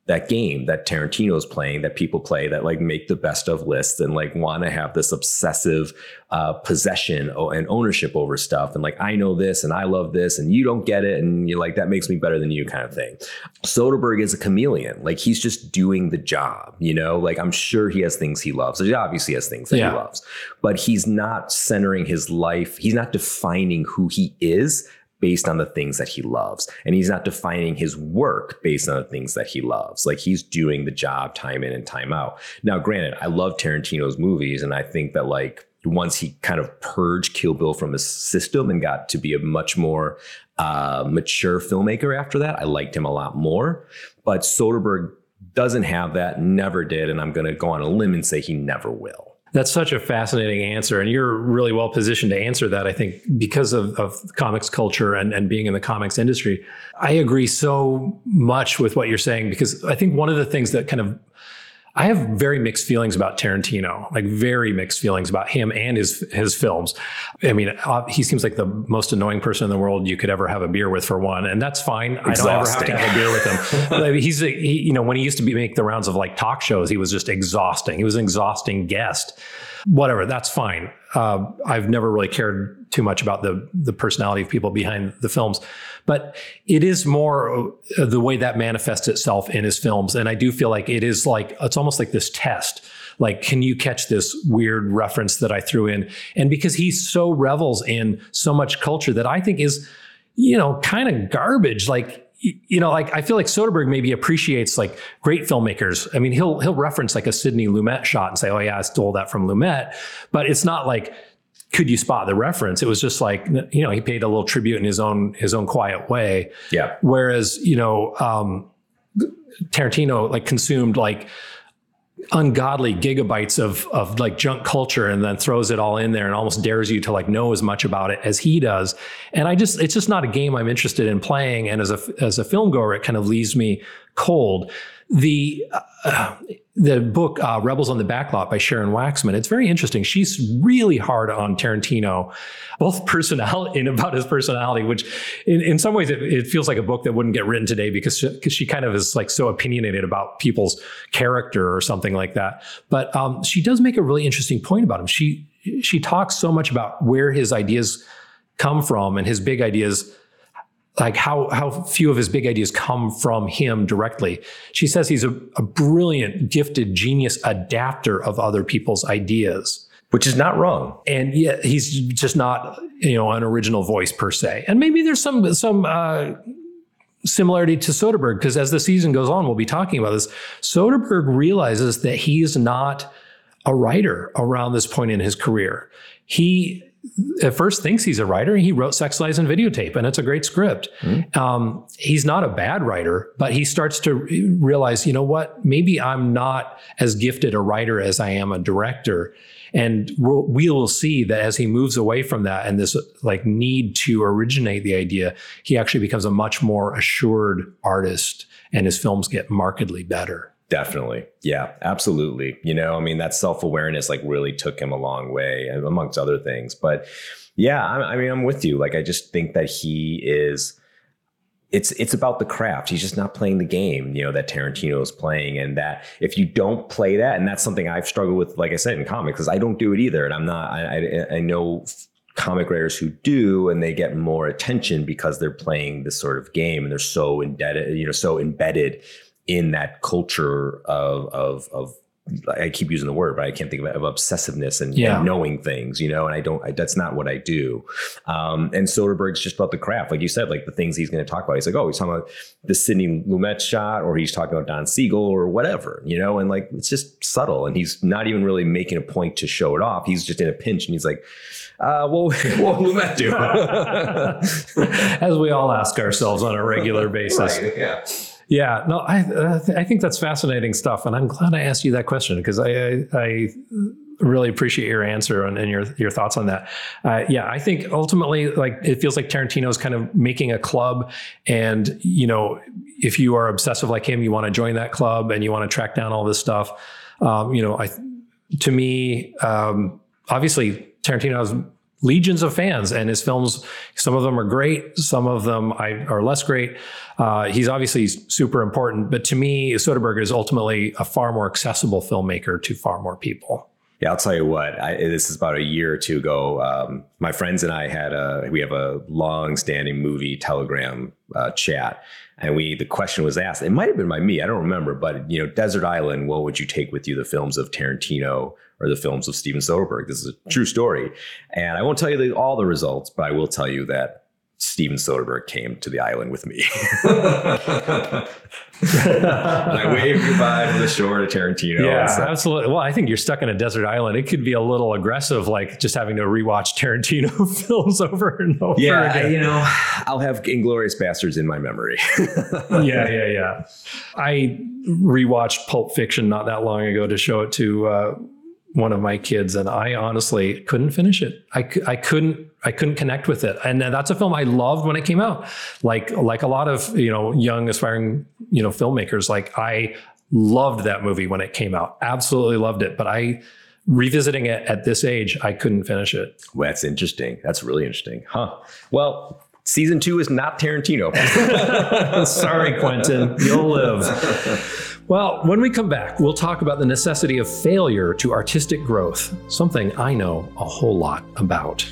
that game that Tarantino's playing, that people play, that like make the best of lists and like want to have this obsessive uh, possession and ownership over stuff. And like, I know this and I love this and you don't get it. And you're like, that makes me better than you kind of thing. Soderbergh is a chameleon. Like he's just doing the job, you know, like I'm sure he has things he loves. He obviously has things that yeah. he loves, but he's not centering his life. He's not defining who he is based on the things that he loves. And he's not defining his work based on the things that he loves. Like he's doing the job time in and time out. Now, granted, I love Tarantino's movies. And I think that like once he kind of purged Kill Bill from his system and got to be a much more uh, mature filmmaker after that, I liked him a lot more. But Soderbergh doesn't have that, never did. And I'm going to go on a limb and say he never will. That's such a fascinating answer. And you're really well positioned to answer that, I think, because of, of comics culture and, and being in the comics industry. I agree so much with what you're saying, because I think one of the things that kind of, I have very mixed feelings about Tarantino, like very mixed feelings about him and his his films. I mean, uh, he seems like the most annoying person in the world you could ever have a beer with, for one, and that's fine. Exhausting. I don't ever have to have a beer with him. I mean, he's, a, he, you know, when he used to be make the rounds of like talk shows, he was just exhausting. He was an exhausting guest. Whatever, that's fine. Uh, I've never really cared too much about the the personality of people behind the films, but it is more uh, the way that manifests itself in his films. And I do feel like it is like, it's almost like this test. Like, can you catch this weird reference that I threw in? And because he so revels in so much culture that I think is, you know, kind of garbage. Like, you know, like I feel like Soderbergh maybe appreciates like great filmmakers. I mean, he'll he'll reference like a Sidney Lumet shot and say, "Oh yeah, I stole that from Lumet," but it's not like, could you spot the reference? It was just like, you know, he paid a little tribute in his own his own quiet way. Yeah. Whereas, you know, um, Tarantino like consumed like ungodly gigabytes of of like junk culture and then throws it all in there and almost dares you to like know as much about it as he does. And I just, it's just not a game I'm interested in playing. And as a, as a film goer, it kind of leaves me cold. The, uh, the book, uh, Rebels on the Backlot by Sharon Waxman, it's very interesting. She's really hard on Tarantino, both personality and about his personality, which in, in some ways it, it feels like a book that wouldn't get written today because she, because she kind of is like so opinionated about people's character or something like that. But um, she does make a really interesting point about him. She, she talks so much about where his ideas come from and his big ideas, like how how few of his big ideas come from him directly. She says he's a, a brilliant, gifted, genius adapter of other people's ideas. Which is not wrong. And yet he's just not, you know, an original voice per se. And maybe there's some some uh, similarity to Soderbergh, because as the season goes on, we'll be talking about this. Soderbergh realizes that he is not a writer around this point in his career. He at first thinks he's a writer. He wrote Sex, Lies, and Videotape, and it's a great script. Mm-hmm. Um, he's not a bad writer, but he starts to realize, you know what, maybe I'm not as gifted a writer as I am a director. And we'll, we will see that as he moves away from that and this like need to originate the idea, he actually becomes a much more assured artist and his films get markedly better. Definitely. Yeah, absolutely. You know, I mean, that self-awareness like really took him a long way, amongst other things. But yeah, I, I mean, I'm with you. Like, I just think that he is, it's it's about the craft. He's just not playing the game, you know, that Tarantino is playing. And that if you don't play that, and that's something I've struggled with, like I said, in comics, because I don't do it either. And I'm not, I, I, I know comic writers who do, and they get more attention because they're playing this sort of game and they're so indebted, you know, so embedded in that culture of, of, of, I keep using the word, but I can't think of it, of obsessiveness and, yeah. and knowing things, you know, and I don't, I, that's not what I do. Um, and Soderbergh's just about the craft. Like you said, like the things he's going to talk about. He's like, oh, he's talking about the Sidney Lumet shot, or he's talking about Don Siegel or whatever, you know, and like, it's just subtle. And he's not even really making a point to show it off. He's just in a pinch and he's like, uh, well, what will Lumet do? As we all ask ourselves on a regular basis. Right, yeah. Yeah, no, I uh, th- I think that's fascinating stuff, and I'm glad I asked you that question because I, I I really appreciate your answer and, and your your thoughts on that. Uh, yeah, I think ultimately, like it feels like Tarantino is kind of making a club, and you know, if you are obsessive like him, you want to join that club and you want to track down all this stuff. Um, you know, I to me, um, obviously, Tarantino has legions of fans, and his films, some of them are great, some of them I, are less great. Uh, he's obviously super important, but to me, Soderbergh is ultimately a far more accessible filmmaker to far more people. Yeah, I'll tell you what, I, this is about a year or two ago. Um, my friends and I had a, we have a long standing movie Telegram uh, chat. And we, the question was asked, it might've been by me, I don't remember, but you know, Desert Island, what would you take with you? The films of Tarantino or the films of Steven Soderbergh? This is a true story. And I won't tell you the, all the results, but I will tell you that Steven Soderbergh came to the island with me. And I waved goodbye from the shore to Tarantino. Yeah, so. absolutely. Well, I think you're stuck in a desert island. It could be a little aggressive, like just having to rewatch Tarantino films over and over yeah, again. You know, I'll have Inglourious Bastards in my memory. yeah, yeah, yeah. I rewatched Pulp Fiction not that long ago to show it to uh, one of my kids, and I honestly couldn't finish it. I, I couldn't I couldn't connect with it. And that's a film I loved when it came out. Like like a lot of, you know, young aspiring, you know, filmmakers, like I loved that movie when it came out. Absolutely loved it. But I revisiting it at this age, I couldn't finish it. Well, that's interesting. That's really interesting. Huh. Well, season two is not Tarantino. Sorry, Quentin, you'll live. Well, when we come back, we'll talk about the necessity of failure to artistic growth, something I know a whole lot about.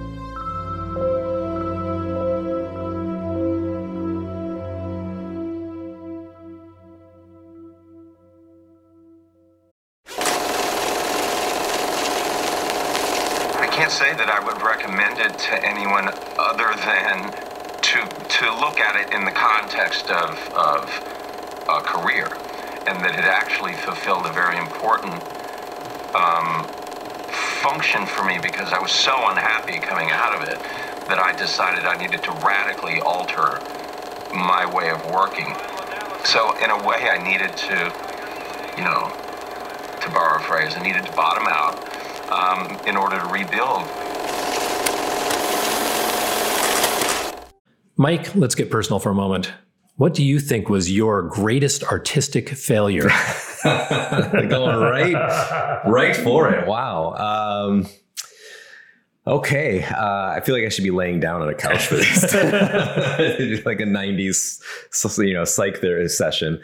I can't say that I would recommend it to anyone other than to to look at it in the context of, of a career, and that it actually fulfilled a very important um, function for me, because I was so unhappy coming out of it that I decided I needed to radically alter my way of working. So in a way I needed to, you know, to borrow a phrase, I needed to bottom out um, in order to rebuild. Mike, let's get personal for a moment. What do you think was your greatest artistic failure? Going right, right for it. Wow. Um, okay. Uh, I feel like I should be laying down on a couch for this. Like a nineties, you know, psych therapy session.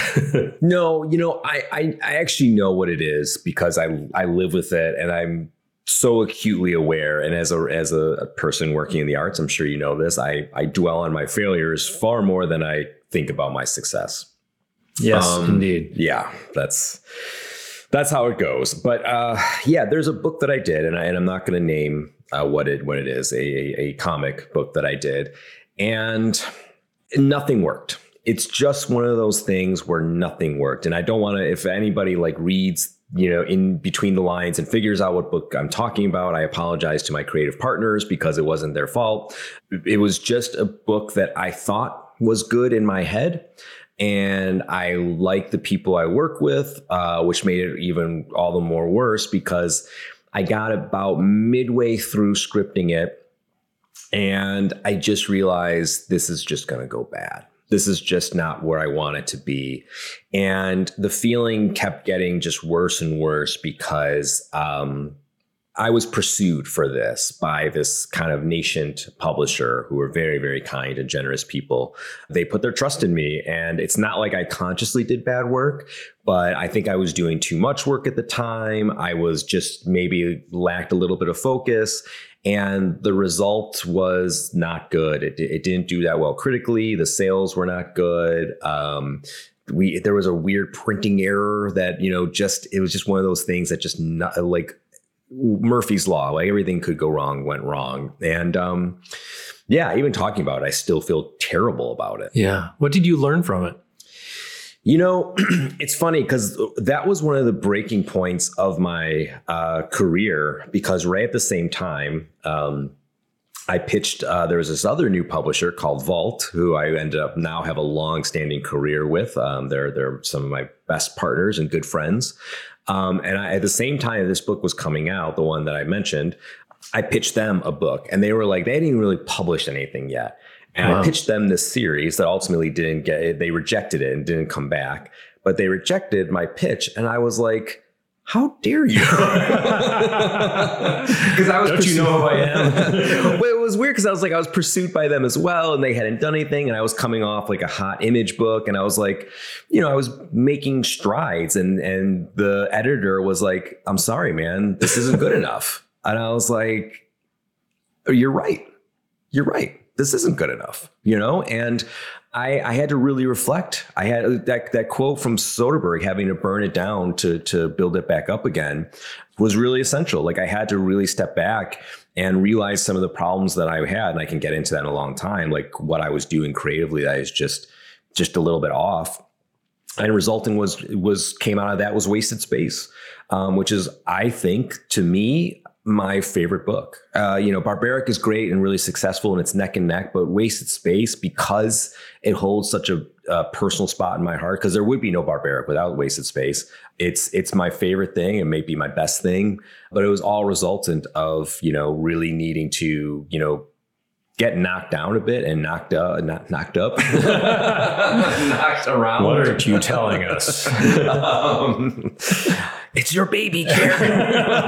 No, you know, I, I, I actually know what it is, because I, I live with it, and I'm so acutely aware. And as a as a, a person working in the arts, I'm sure you know this, I, I dwell on my failures far more than I think about my success. Yes, um, indeed. Yeah, that's that's how it goes. But uh, yeah, there's a book that I did, and, I, and I'm not going to name uh, what it what it is, a, a, a comic book that I did, and nothing worked. It's just one of those things where nothing worked. And I don't want to, if anybody like reads, you know, in between the lines and figures out what book I'm talking about, I apologize to my creative partners, because it wasn't their fault. It was just a book that I thought was good in my head. And I like the people I work with, uh, which made it even all the more worse, because I got about midway through scripting it, and I just realized this is just going to go bad. This is just not where I want it to be. And the feeling kept getting just worse and worse, because um, I was pursued for this by this kind of nascent publisher who were very, very kind and generous people. They put their trust in me, and it's not like I consciously did bad work, but I think I was doing too much work at the time. I was just maybe lacked a little bit of focus. And the result was not good. It, it didn't do that well critically. The sales were not good. Um, we there was a weird printing error that, you know, just it was just one of those things that just not, like Murphy's Law, like everything could go wrong, went wrong. And um, yeah, even talking about it, I still feel terrible about it. Yeah. What did you learn from it? You know, it's funny, because that was one of the breaking points of my uh, career, because right at the same time, um, I pitched, uh, there was this other new publisher called Vault, who I ended up now have a long-standing career with. Um, they're, they're some of my best partners and good friends. Um, and I, at the same time this book was coming out, the one that I mentioned, I pitched them a book, and they were like, they hadn't even really published anything yet. And wow. I pitched them this series that ultimately didn't get it. They rejected it and didn't come back, but they rejected my pitch. And I was like, how dare you? Because I was, don't you know who I am? Well, it was weird because I was like, I was pursued by them as well, and they hadn't done anything, and I was coming off like a hot image book, and I was like, you know, I was making strides, and and the editor was like, I'm sorry, man, this isn't good enough. And I was like, oh, you're right. You're right. This isn't good enough, you know? And I, I had to really reflect. I had that, that quote from Soderbergh, having to burn it down to, to build it back up again, was really essential. Like I had to really step back and realize some of the problems that I had. And I can get into that in a long time, like what I was doing creatively that is just, just a little bit off. And resulting was, was came out of that was Wasted Space, um, which is, I think, to me, my favorite book. Uh, you know, Barbaric is great and really successful and it's neck and neck, but Wasted Space, because it holds such a, a personal spot in my heart, because there would be no Barbaric without Wasted Space. It's, it's my favorite thing and maybe my best thing, but it was all resultant of, you know, really needing to, you know, get knocked down a bit and knocked up, not knocked up, knocked around. What are you telling us? um, it's your baby, Karen.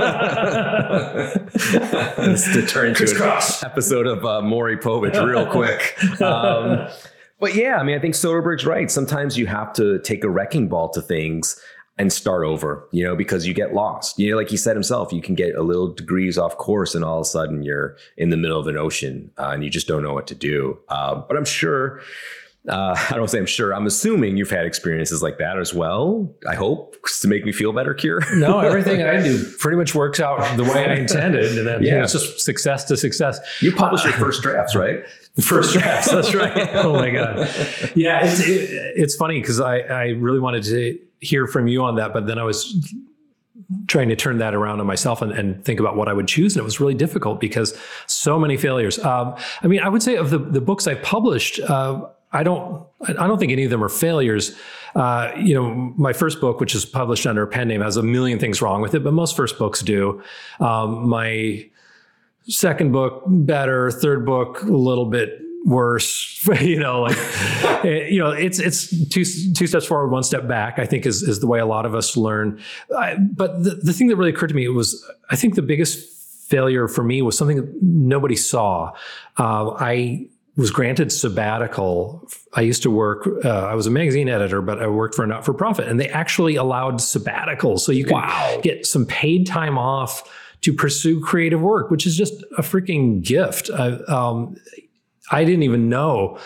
It's to turn into an episode of uh, Maury Povich real quick. Um, but yeah, I mean, I think Soderbergh's right. Sometimes you have to take a wrecking ball to things and start over, you know, because you get lost. You know, like he said himself, you can get a little degrees off course and all of a sudden you're in the middle of an ocean uh, and you just don't know what to do. Uh, but I'm sure, uh, I don't say I'm sure, I'm assuming you've had experiences like that as well. I hope, to make me feel better, Kier. No, everything I do pretty much works out the way I intended. And then yeah. You know, it's just success to success. You publish your first drafts, right? First drafts, that's right. Oh my God. Yeah, it's, it, it's funny because I, I really wanted to hear from you on that, but then I was trying to turn that around on myself and, and think about what I would choose. And it was really difficult because so many failures. Um, I mean, I would say of the, the books I've published, uh, I don't, I don't think any of them are failures. Uh, you know, my first book, which is published under a pen name, has a million things wrong with it, but most first books do. Um, my second book, better. Third book, a little bit worse. You know, like, you know, it's it's two two steps forward, one step back, I think is is the way a lot of us learn. I, but the, the thing that really occurred to me was, I think the biggest failure for me was something that nobody saw. Uh, I was granted sabbatical. I used to work, uh, I was a magazine editor, but I worked for a not-for-profit, and they actually allowed sabbaticals. So you could wow. get some paid time off to pursue creative work, which is just a freaking gift. I, um, I didn't even know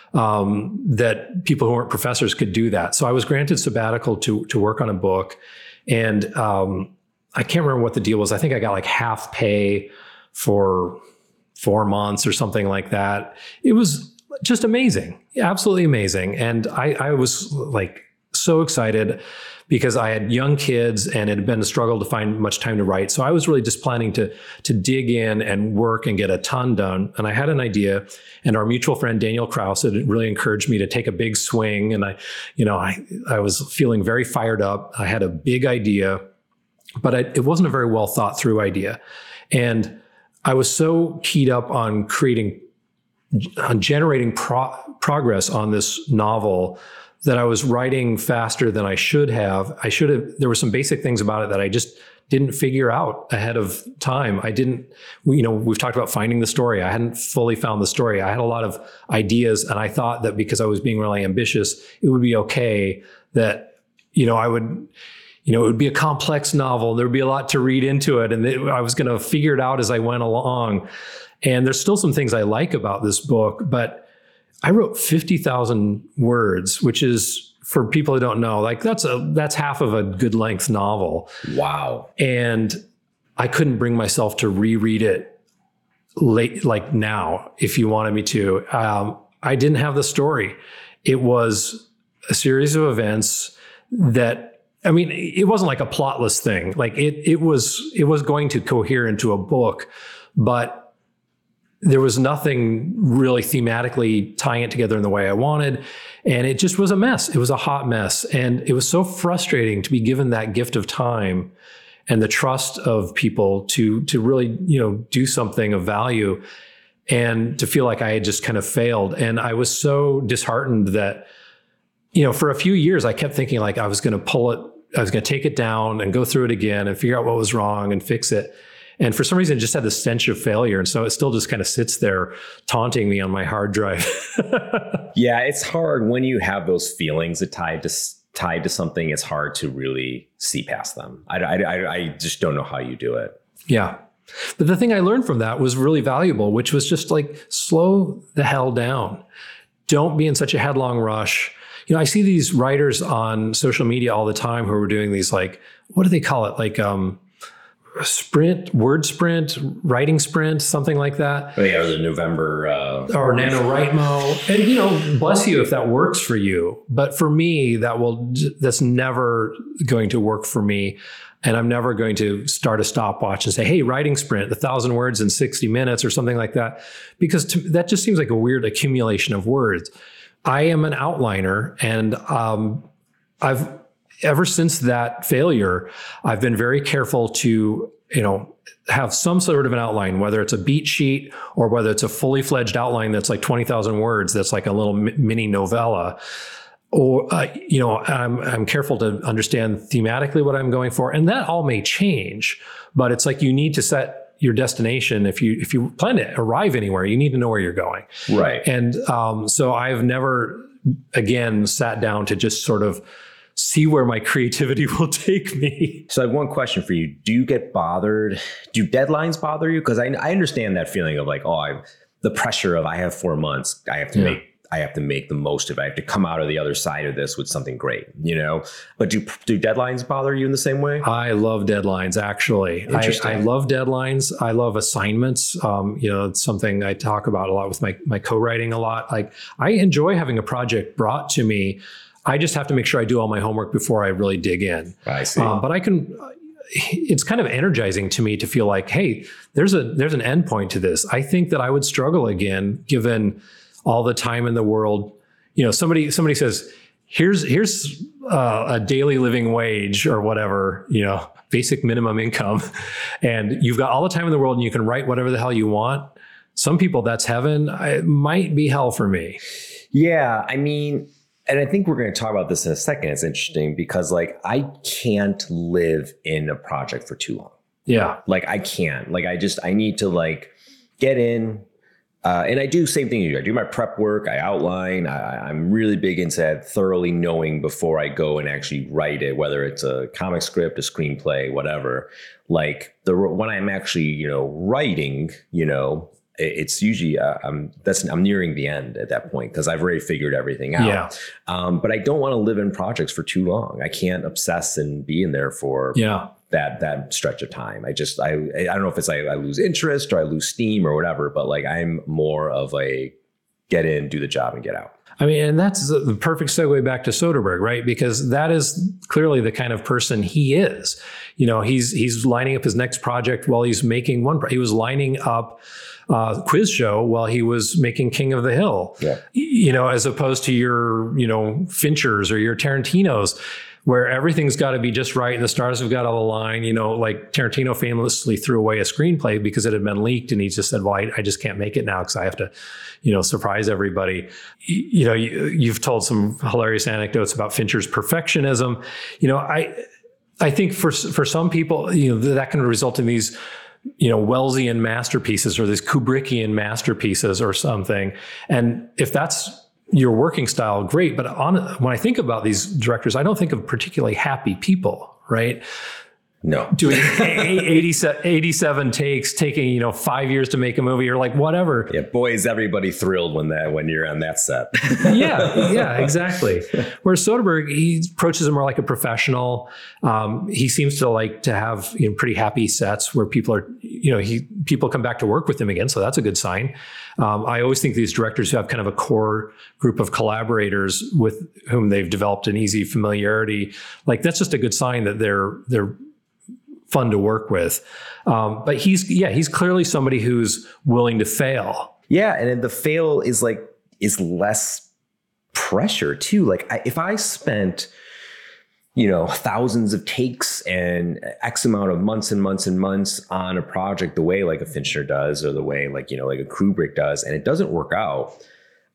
um, that people who weren't professors could do that. So I was granted sabbatical to to work on a book, and um, I can't remember what the deal was. I think I got like half pay for four months or something like that. It was just amazing, absolutely amazing. And I, I was like so excited because I had young kids and it had been a struggle to find much time to write. So I was really just planning to, to dig in and work and get a ton done. And I had an idea, and our mutual friend, Daniel Krause, had really encouraged me to take a big swing. And I, you know, I, I was feeling very fired up. I had a big idea, but I, it wasn't a very well thought through idea. And I was so keyed up on creating, on generating pro- progress on this novel that I was writing faster than I should have. I should have, there were some basic things about it that I just didn't figure out ahead of time. I didn't, you know, we've talked about finding the story. I hadn't fully found the story. I had a lot of ideas, and I thought that because I was being really ambitious, it would be okay that, you know, I would, you know, it would be a complex novel. There would be a lot to read into it. And it, I was going to figure it out as I went along. And there's still some things I like about this book, but I wrote fifty thousand words, which is, for people who don't know, like that's a, that's half of a good length novel. Wow. And I couldn't bring myself to reread it late, like now, if you wanted me to. Um, I didn't have the story. It was a series of events that, I mean, it wasn't like a plotless thing. Like it, it was, it was going to cohere into a book, but there was nothing really thematically tying it together in the way I wanted. And it just was a mess. It was a hot mess. And it was so frustrating to be given that gift of time and the trust of people to, to really, you know, do something of value, and to feel like I had just kind of failed. And I was so disheartened that, you know, for a few years, I kept thinking like I was going to pull it I was going to take it down and go through it again and figure out what was wrong and fix it. And for some reason, it just had the stench of failure. And so it still just kind of sits there taunting me on my hard drive. Yeah, it's hard when you have those feelings that tied to tied to something. It's hard to really see past them. I, I, I just don't know how you do it. Yeah. But the thing I learned from that was really valuable, which was just like, slow the hell down. Don't be in such a headlong rush. You know, I see these writers on social media all the time who are doing these, like, what do they call it? Like, um, sprint, word sprint, writing sprint, something like that. Oh, yeah, or the November. Uh, or NaNoWriMo. And, you know, bless you if that works for you. But for me, that will, that's never going to work for me. And I'm never going to start a stopwatch and say, hey, writing sprint, a thousand words in sixty minutes or something like that. Because to, that just seems like a weird accumulation of words. I am an outliner, and um, I've, ever since that failure, I've been very careful to, you know, have some sort of an outline, whether it's a beat sheet or whether it's a fully fledged outline that's like twenty thousand words, that's like a little mini novella. Or, uh, you know, I'm, I'm careful to understand thematically what I'm going for. And that all may change, but it's like you need to set your destination. If you if you plan to arrive anywhere, you need to know where you're going. Right. And um, so I've never, again, sat down to just sort of see where my creativity will take me. So I have one question for you. Do you get bothered? Do deadlines bother you? Because I, I understand that feeling of like, oh, I the pressure of I have four months. I have to yeah. make I have to make the most of it. I have to come out of the other side of this with something great, you know? But do do deadlines bother you in the same way? I love deadlines, actually. I, I love deadlines. I love assignments. Um, you know, it's something I talk about a lot with my, my co-writing a lot. Like, I enjoy having a project brought to me. I just have to make sure I do all my homework before I really dig in. I see. Um, but I can... It's kind of energizing to me to feel like, hey, there's a there's an end point to this. I think that I would struggle again, given all the time in the world. You know, somebody somebody says, here's here's uh, a daily living wage or whatever, you know, basic minimum income, and you've got all the time in the world and you can write whatever the hell you want. Some people, that's heaven. It might be hell for me. Yeah, I mean, and I think we're going to talk about this in a second. It's interesting because, like, I can't live in a project for too long. Yeah. Like, I can't. Like, I just, I need to, like, get in. Uh, and I do same thing you do. I do my prep work. I outline. I, I'm really big into thoroughly knowing before I go and actually write it, whether it's a comic script, a screenplay, whatever. Like, the when I'm actually, you know, writing, you know, it's usually uh, I'm that's I'm nearing the end at that point because I've already figured everything out. Yeah. Um, but I don't want to live in projects for too long. I can't obsess and be in there for yeah. that that stretch of time. I just I I don't know if it's like I lose interest or I lose steam or whatever. But like I'm more of a get in, do the job, and get out. I mean, and that's the perfect segue back to Soderbergh, right? Because that is clearly the kind of person he is. You know, he's he's lining up his next project while he's making one. He was lining up uh, Quiz Show while he was making King of the Hill. Yeah. You know, as opposed to your, you know, Finchers or your Tarantinos, where everything's got to be just right and the stars have got to align. You know, like Tarantino famously threw away a screenplay because it had been leaked, and he just said, well, I, I just can't make it now because I have to, you know, surprise everybody. You, you know, you, you've told some hilarious anecdotes about Fincher's perfectionism. You know, I I think for for some people, you know, that can result in these, you know, Wellesian masterpieces or these Kubrickian masterpieces or something. And if that's your working style, great. But on, when I think about these directors, I don't think of particularly happy people, right? No. Doing eighty-seven, eighty-seven takes, taking, you know, five years to make a movie or like whatever. Yeah, boy, is everybody thrilled when that when you're on that set. yeah, yeah, exactly. Whereas Soderbergh, he approaches it more like a professional. Um, he seems to like to have, you know, pretty happy sets where people are, you know, he people come back to work with him again, so that's a good sign. Um, I always think these directors who have kind of a core group of collaborators with whom they've developed an easy familiarity, like that's just a good sign that they're they're fun to work with. Um, but he's, yeah, he's clearly somebody who's willing to fail. Yeah. And then the fail is like, is less pressure too. Like I, if I spent, you know, thousands of takes and X amount of months and months and months on a project, the way like a Fincher does, or the way like, you know, like a Kubrick does, and it doesn't work out,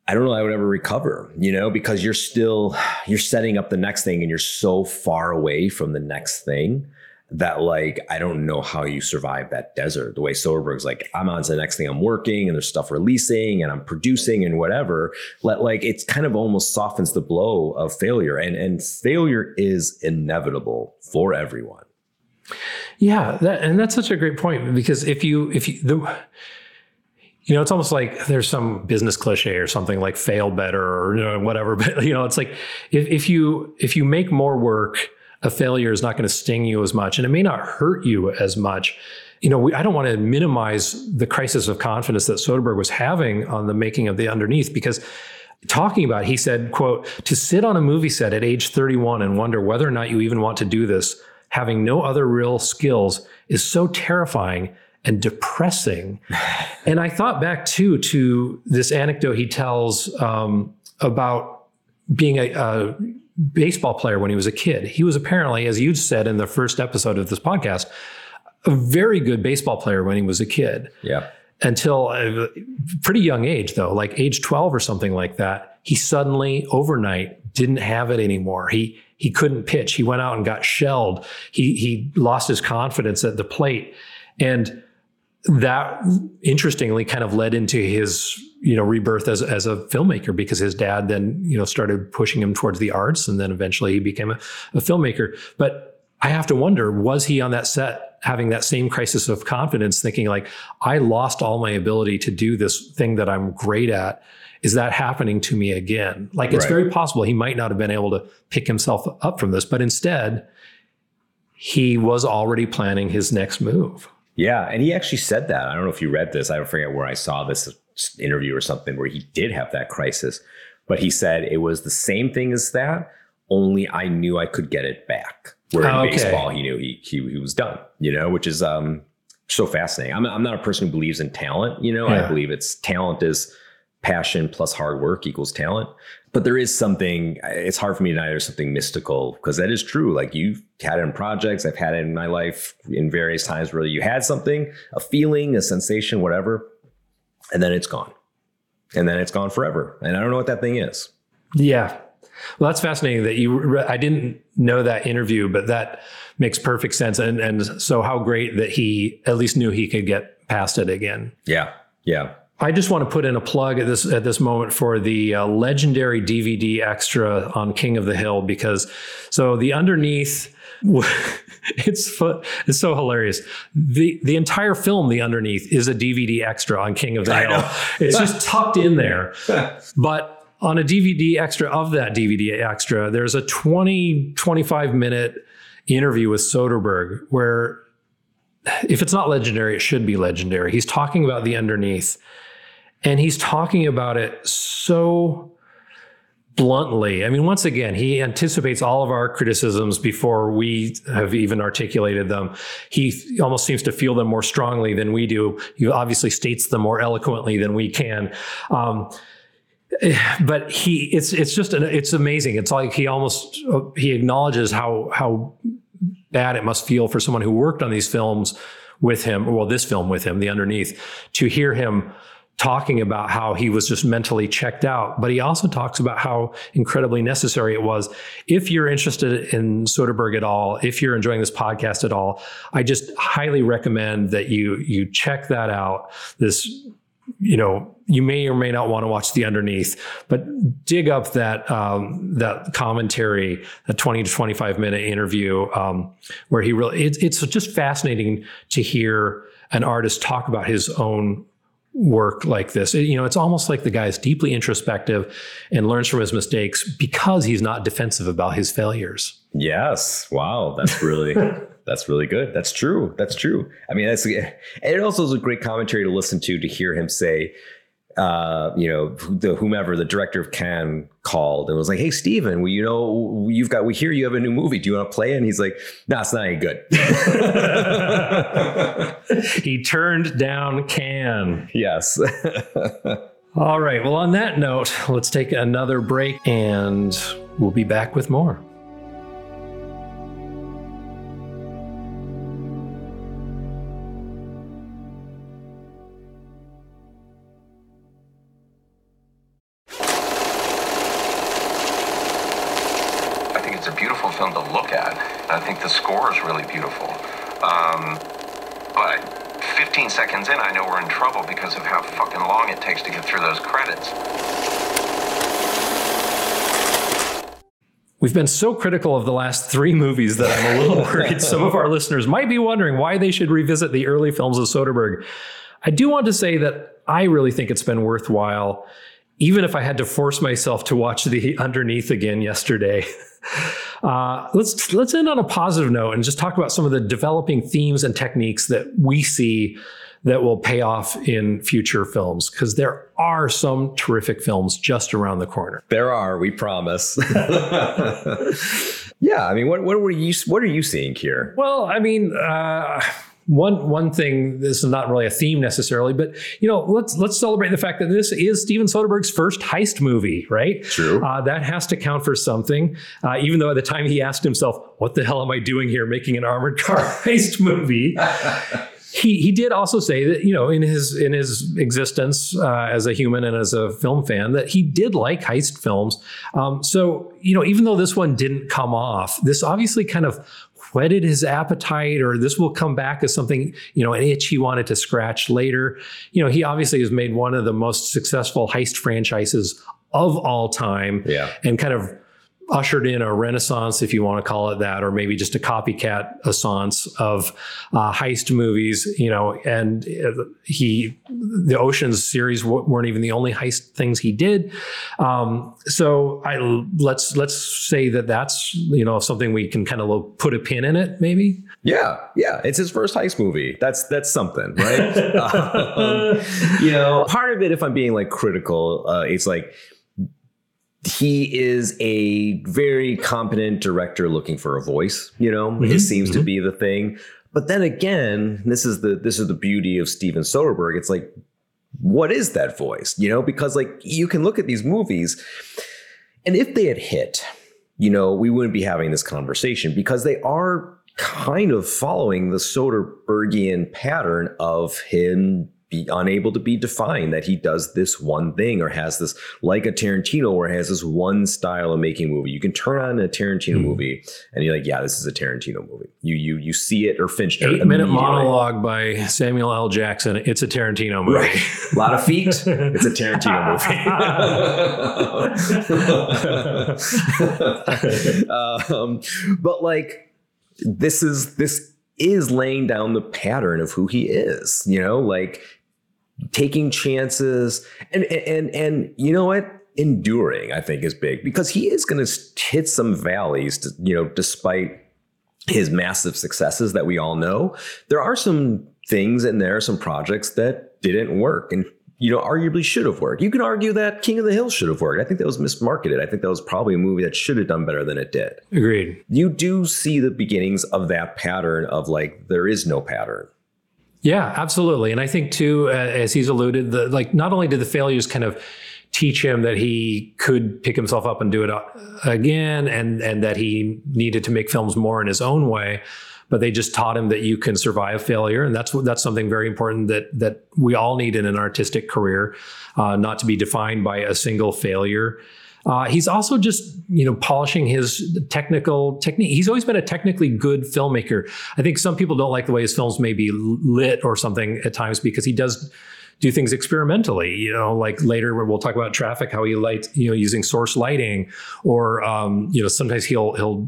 I don't know, I would ever recover, you know, because you're still, you're setting up the next thing and you're so far away from the next thing that like, I don't know how you survive that desert. The way Soderbergh's like, I'm on to the next thing, I'm working and there's stuff releasing and I'm producing and whatever. Let like, it's kind of almost softens the blow of failure, and, and failure is inevitable for everyone. Yeah. That, and that's such a great point, because if you, if you, the, you know, it's almost like there's some business cliche or something like fail better or, you know, whatever. But, you know, it's like if, if you if you make more work, a failure is not going to sting you as much, and it may not hurt you as much. You know, we, I don't want to minimize the crisis of confidence that Soderbergh was having on the making of The Underneath, because talking about it, he said, quote, "To sit on a movie set at age thirty-one and wonder whether or not you even want to do this, having no other real skills, is so terrifying and depressing." And I thought back too to this anecdote he tells um, about being a, a baseball player when he was a kid. He was apparently, as you said in the first episode of this podcast, a very good baseball player when he was a kid. Yeah. Until a pretty young age, though, like age twelve or something like that, he suddenly overnight didn't have it anymore. He he couldn't pitch. He went out and got shelled. He he lost his confidence at the plate, and that interestingly kind of led into his, you know, rebirth as, as a filmmaker, because his dad then, you know, started pushing him towards the arts, and then eventually he became a, a filmmaker. But I have to wonder, was he on that set having that same crisis of confidence, thinking like, I lost all my ability to do this thing that I'm great at. Is that happening to me again? Like, it's right. very possible he might not have been able to pick himself up from this, but instead he was already planning his next move. Yeah. And he actually said that. I don't know if you read this. I don't forget where I saw this interview or something where he did have that crisis, but he said it was the same thing as that, only I knew I could get it back. Where in okay. baseball, he knew he, he he was done, you know, which is um so fascinating. I'm, I'm not a person who believes in talent, you know, Yeah. I believe it's talent is passion plus hard work equals talent. But there is something, it's hard for me to deny there's something mystical, because that is true. Like, you've had it in projects, I've had it in my life in various times where you had something, a feeling, a sensation, whatever, and then it's gone. And then it's gone forever. And I don't know what that thing is. Yeah. Well, that's fascinating that you, re- I didn't know that interview, but that makes perfect sense. And, and so how great that he at least knew he could get past it again. Yeah. Yeah. I just want to put in a plug at this at this moment for the uh, legendary D V D extra on King of the Hill, because so The Underneath, it's fu- it's so hilarious. The the entire film, The Underneath, is a D V D extra on King of the Hill. It's just tucked in there. But on a D V D extra of that D V D extra, there's a twenty, twenty-five minute interview with Soderbergh where, if it's not legendary, it should be legendary. He's talking about The Underneath, and he's talking about it so bluntly. I mean, once again, he anticipates all of our criticisms before we have even articulated them. He almost seems to feel them more strongly than we do. He obviously states them more eloquently than we can. Um, but he, it's it's just, an, it's amazing. It's like he almost, he acknowledges how how bad it must feel for someone who worked on these films with him, well, this film with him, The Underneath, to hear him talking about how he was just mentally checked out. But he also talks about how incredibly necessary it was. If you're interested in Soderbergh at all, if you're enjoying this podcast at all, I just highly recommend that you you check that out. This, you know, you may or may not want to watch The Underneath, but dig up that um, that commentary, a twenty to twenty-five minute interview um, where he really, it, it's just fascinating to hear an artist talk about his own work like this. It, you know, it's almost like the guy is deeply introspective and learns from his mistakes because he's not defensive about his failures. Yes. Wow. That's really, that's really good. That's true. That's true. I mean, that's, and it also is a great commentary to listen to, to hear him say, uh, you know, the whomever, the director of Cannes called and was like, "Hey, Steven, well, you know, you've got, we hear you have a new movie. Do you want to play it?" And he's like, "No, nah, it's not any good." He turned down Cannes. Yes. All right. Well, on that note, let's take another break and we'll be back with more. film to look at. And I think the score is really beautiful. Um, but fifteen seconds in, I know we're in trouble because of how fucking long it takes to get through those credits. We've been so critical of the last three movies that I'm a little worried some of our listeners might be wondering why they should revisit the early films of Soderbergh. I do want to say that I really think it's been worthwhile, even if I had to force myself to watch The Underneath again yesterday. Uh, let's let's end on a positive note and just talk about some of the developing themes and techniques that we see that will pay off in future films, because there are some terrific films just around the corner. There are, we promise. Yeah, I mean, what what were you what are you seeing here? Well, I mean, uh, one one thing. This is not really a theme necessarily, but you know, let's let's celebrate the fact that this is Steven Soderbergh's first heist movie, right? True. Uh, that has to count for something. Uh, even though at the time he asked himself, "What the hell am I doing here, making an armored car heist movie?" He he did also say that, you know, in his in his existence uh, as a human and as a film fan, that he did like heist films. Um, so, you know, even though this one didn't come off, this obviously kind of whetted his appetite, or this will come back as something, you know, an itch he wanted to scratch later. You know, he obviously has made one of the most successful heist franchises of all time. Yeah. And kind of ushered in a renaissance, if you want to call it that, or maybe just a copycat essence of uh, heist movies, you know, and he, the Ocean's series w- weren't even the only heist things he did. Um, so I, let's, let's say that that's, you know, something we can kind of put a pin in it, maybe. Yeah, yeah, it's his first heist movie. That's that's something, right? um, you know, part of it, if I'm being like critical, uh, it's like, he is a very competent director looking for a voice, you know, mm-hmm, it seems mm-hmm. to be the thing. But then again, this is the this is the beauty of Steven Soderbergh. It's like, what is that voice? You know, because like you can look at these movies, and if they had hit, you know, we wouldn't be having this conversation, because they are kind of following the Soderberghian pattern of him be unable to be defined, that he does this one thing, or has this, like a Tarantino, where he has this one style of making movie. You can turn on a Tarantino mm. movie and you're like, yeah, this is a Tarantino movie. You you you see it, or Fincher. Eight minute monologue by Samuel L. Jackson. It's a Tarantino movie. Right. A lot of feet. It's a Tarantino movie. um, but like, this is this is laying down the pattern of who he is, you know, like taking chances and, and, and you know what? Enduring, I think, is big, because he is going to hit some valleys, to, you know, despite his massive successes that we all know. There are some things in there, some projects that didn't work and, you know, arguably should have worked. You can argue that King of the Hill should have worked. I think that was mismarketed. I think that was probably a movie that should have done better than it did. Agreed. You do see the beginnings of that pattern of like, there is no pattern. Yeah, absolutely. And I think too, uh, as he's alluded, the, like not only did the failures kind of teach him that he could pick himself up and do it again, and, and that he needed to make films more in his own way, but they just taught him that you can survive failure. And that's that's something very important that that we all need in an artistic career, uh, not to be defined by a single failure. Uh, he's also just, you know, polishing his technical technique. He's always been a technically good filmmaker. I think some people don't like the way his films may be lit or something at times, because he does do things experimentally, you know, like later we'll talk about Traffic, how he lights, you know, using source lighting, or, um, you know, sometimes he'll, he'll,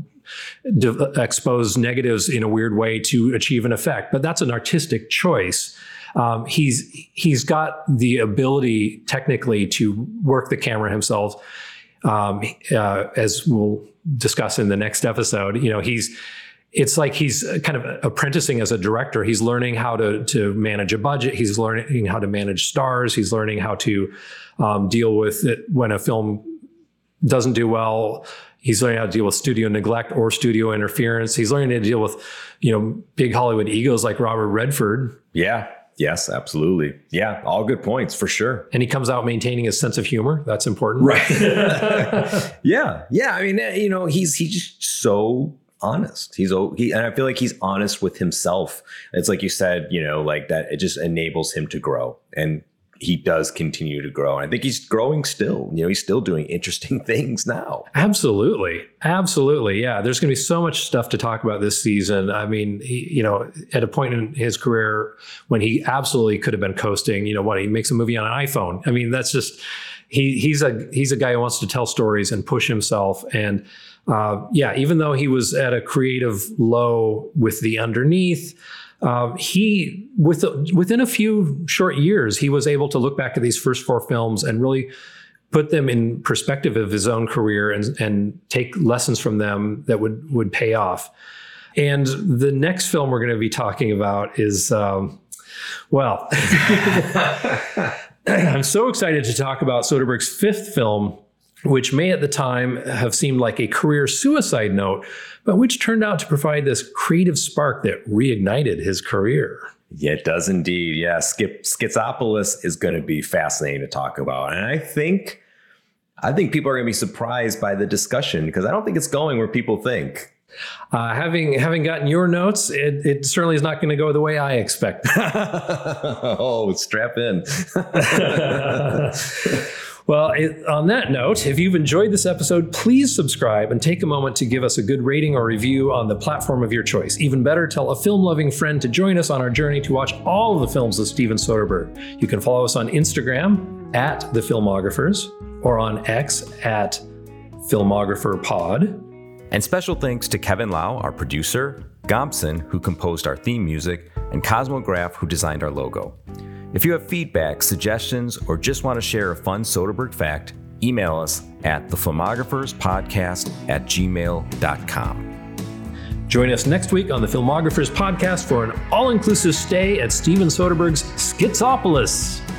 De- expose negatives in a weird way to achieve an effect, but that's an artistic choice. Um, he's he's got the ability technically to work the camera himself, um, uh, as we'll discuss in the next episode. You know, he's it's like he's kind of apprenticing as a director. He's learning how to to manage a budget. He's learning how to manage stars. He's learning how to um, deal with it when a film doesn't do well. He's learning how to deal with studio neglect or studio interference. He's learning to deal with, you know, big Hollywood egos like Robert Redford. Yeah. Yes, absolutely. Yeah. All good points for sure. And he comes out maintaining his sense of humor. That's important. Right. yeah. Yeah. I mean, you know, he's, he's just so honest. He's, he, and I feel like he's honest with himself. It's like you said, you know, like that, it just enables him to grow. And he does continue to grow. And I think he's growing still. You know, he's still doing interesting things now. Absolutely. Absolutely. Yeah. There's going to be so much stuff to talk about this season. I mean, he, you know, at a point in his career when he absolutely could have been coasting, you know what, he makes a movie on an iPhone. I mean, that's just, he he's a, he's a guy who wants to tell stories and push himself. And uh, yeah, even though he was at a creative low with The Underneath, Uh, he, with, within a few short years, he was able to look back at these first four films and really put them in perspective of his own career and, and take lessons from them that would, would pay off. And the next film we're going to be talking about is, um, well, I'm so excited to talk about Soderbergh's fifth film, which may at the time have seemed like a career suicide note, but which turned out to provide this creative spark that reignited his career. Yeah, it does indeed. Yeah, Skip Schizopolis is going to be fascinating to talk about. And I think, I think people are going to be surprised by the discussion because I don't think it's going where people think. Uh, having having gotten your notes, it, it certainly is not going to go the way I expect. Oh, strap in. Well, it, on that note, if you've enjoyed this episode, please subscribe and take a moment to give us a good rating or review on the platform of your choice. Even better, tell a film-loving friend to join us on our journey to watch all of the films of Steven Soderbergh. You can follow us on Instagram at The Filmographers or on X at FilmographerPod. And special thanks to Kevin Lau, our producer, Gomson, who composed our theme music, and Cosmograph, who designed our logo. If you have feedback, suggestions, or just want to share a fun Soderbergh fact, email us at thefilmographerspodcast at gmail dot com. Join us next week on the Filmographers Podcast for an all-inclusive stay at Steven Soderbergh's Schizopolis.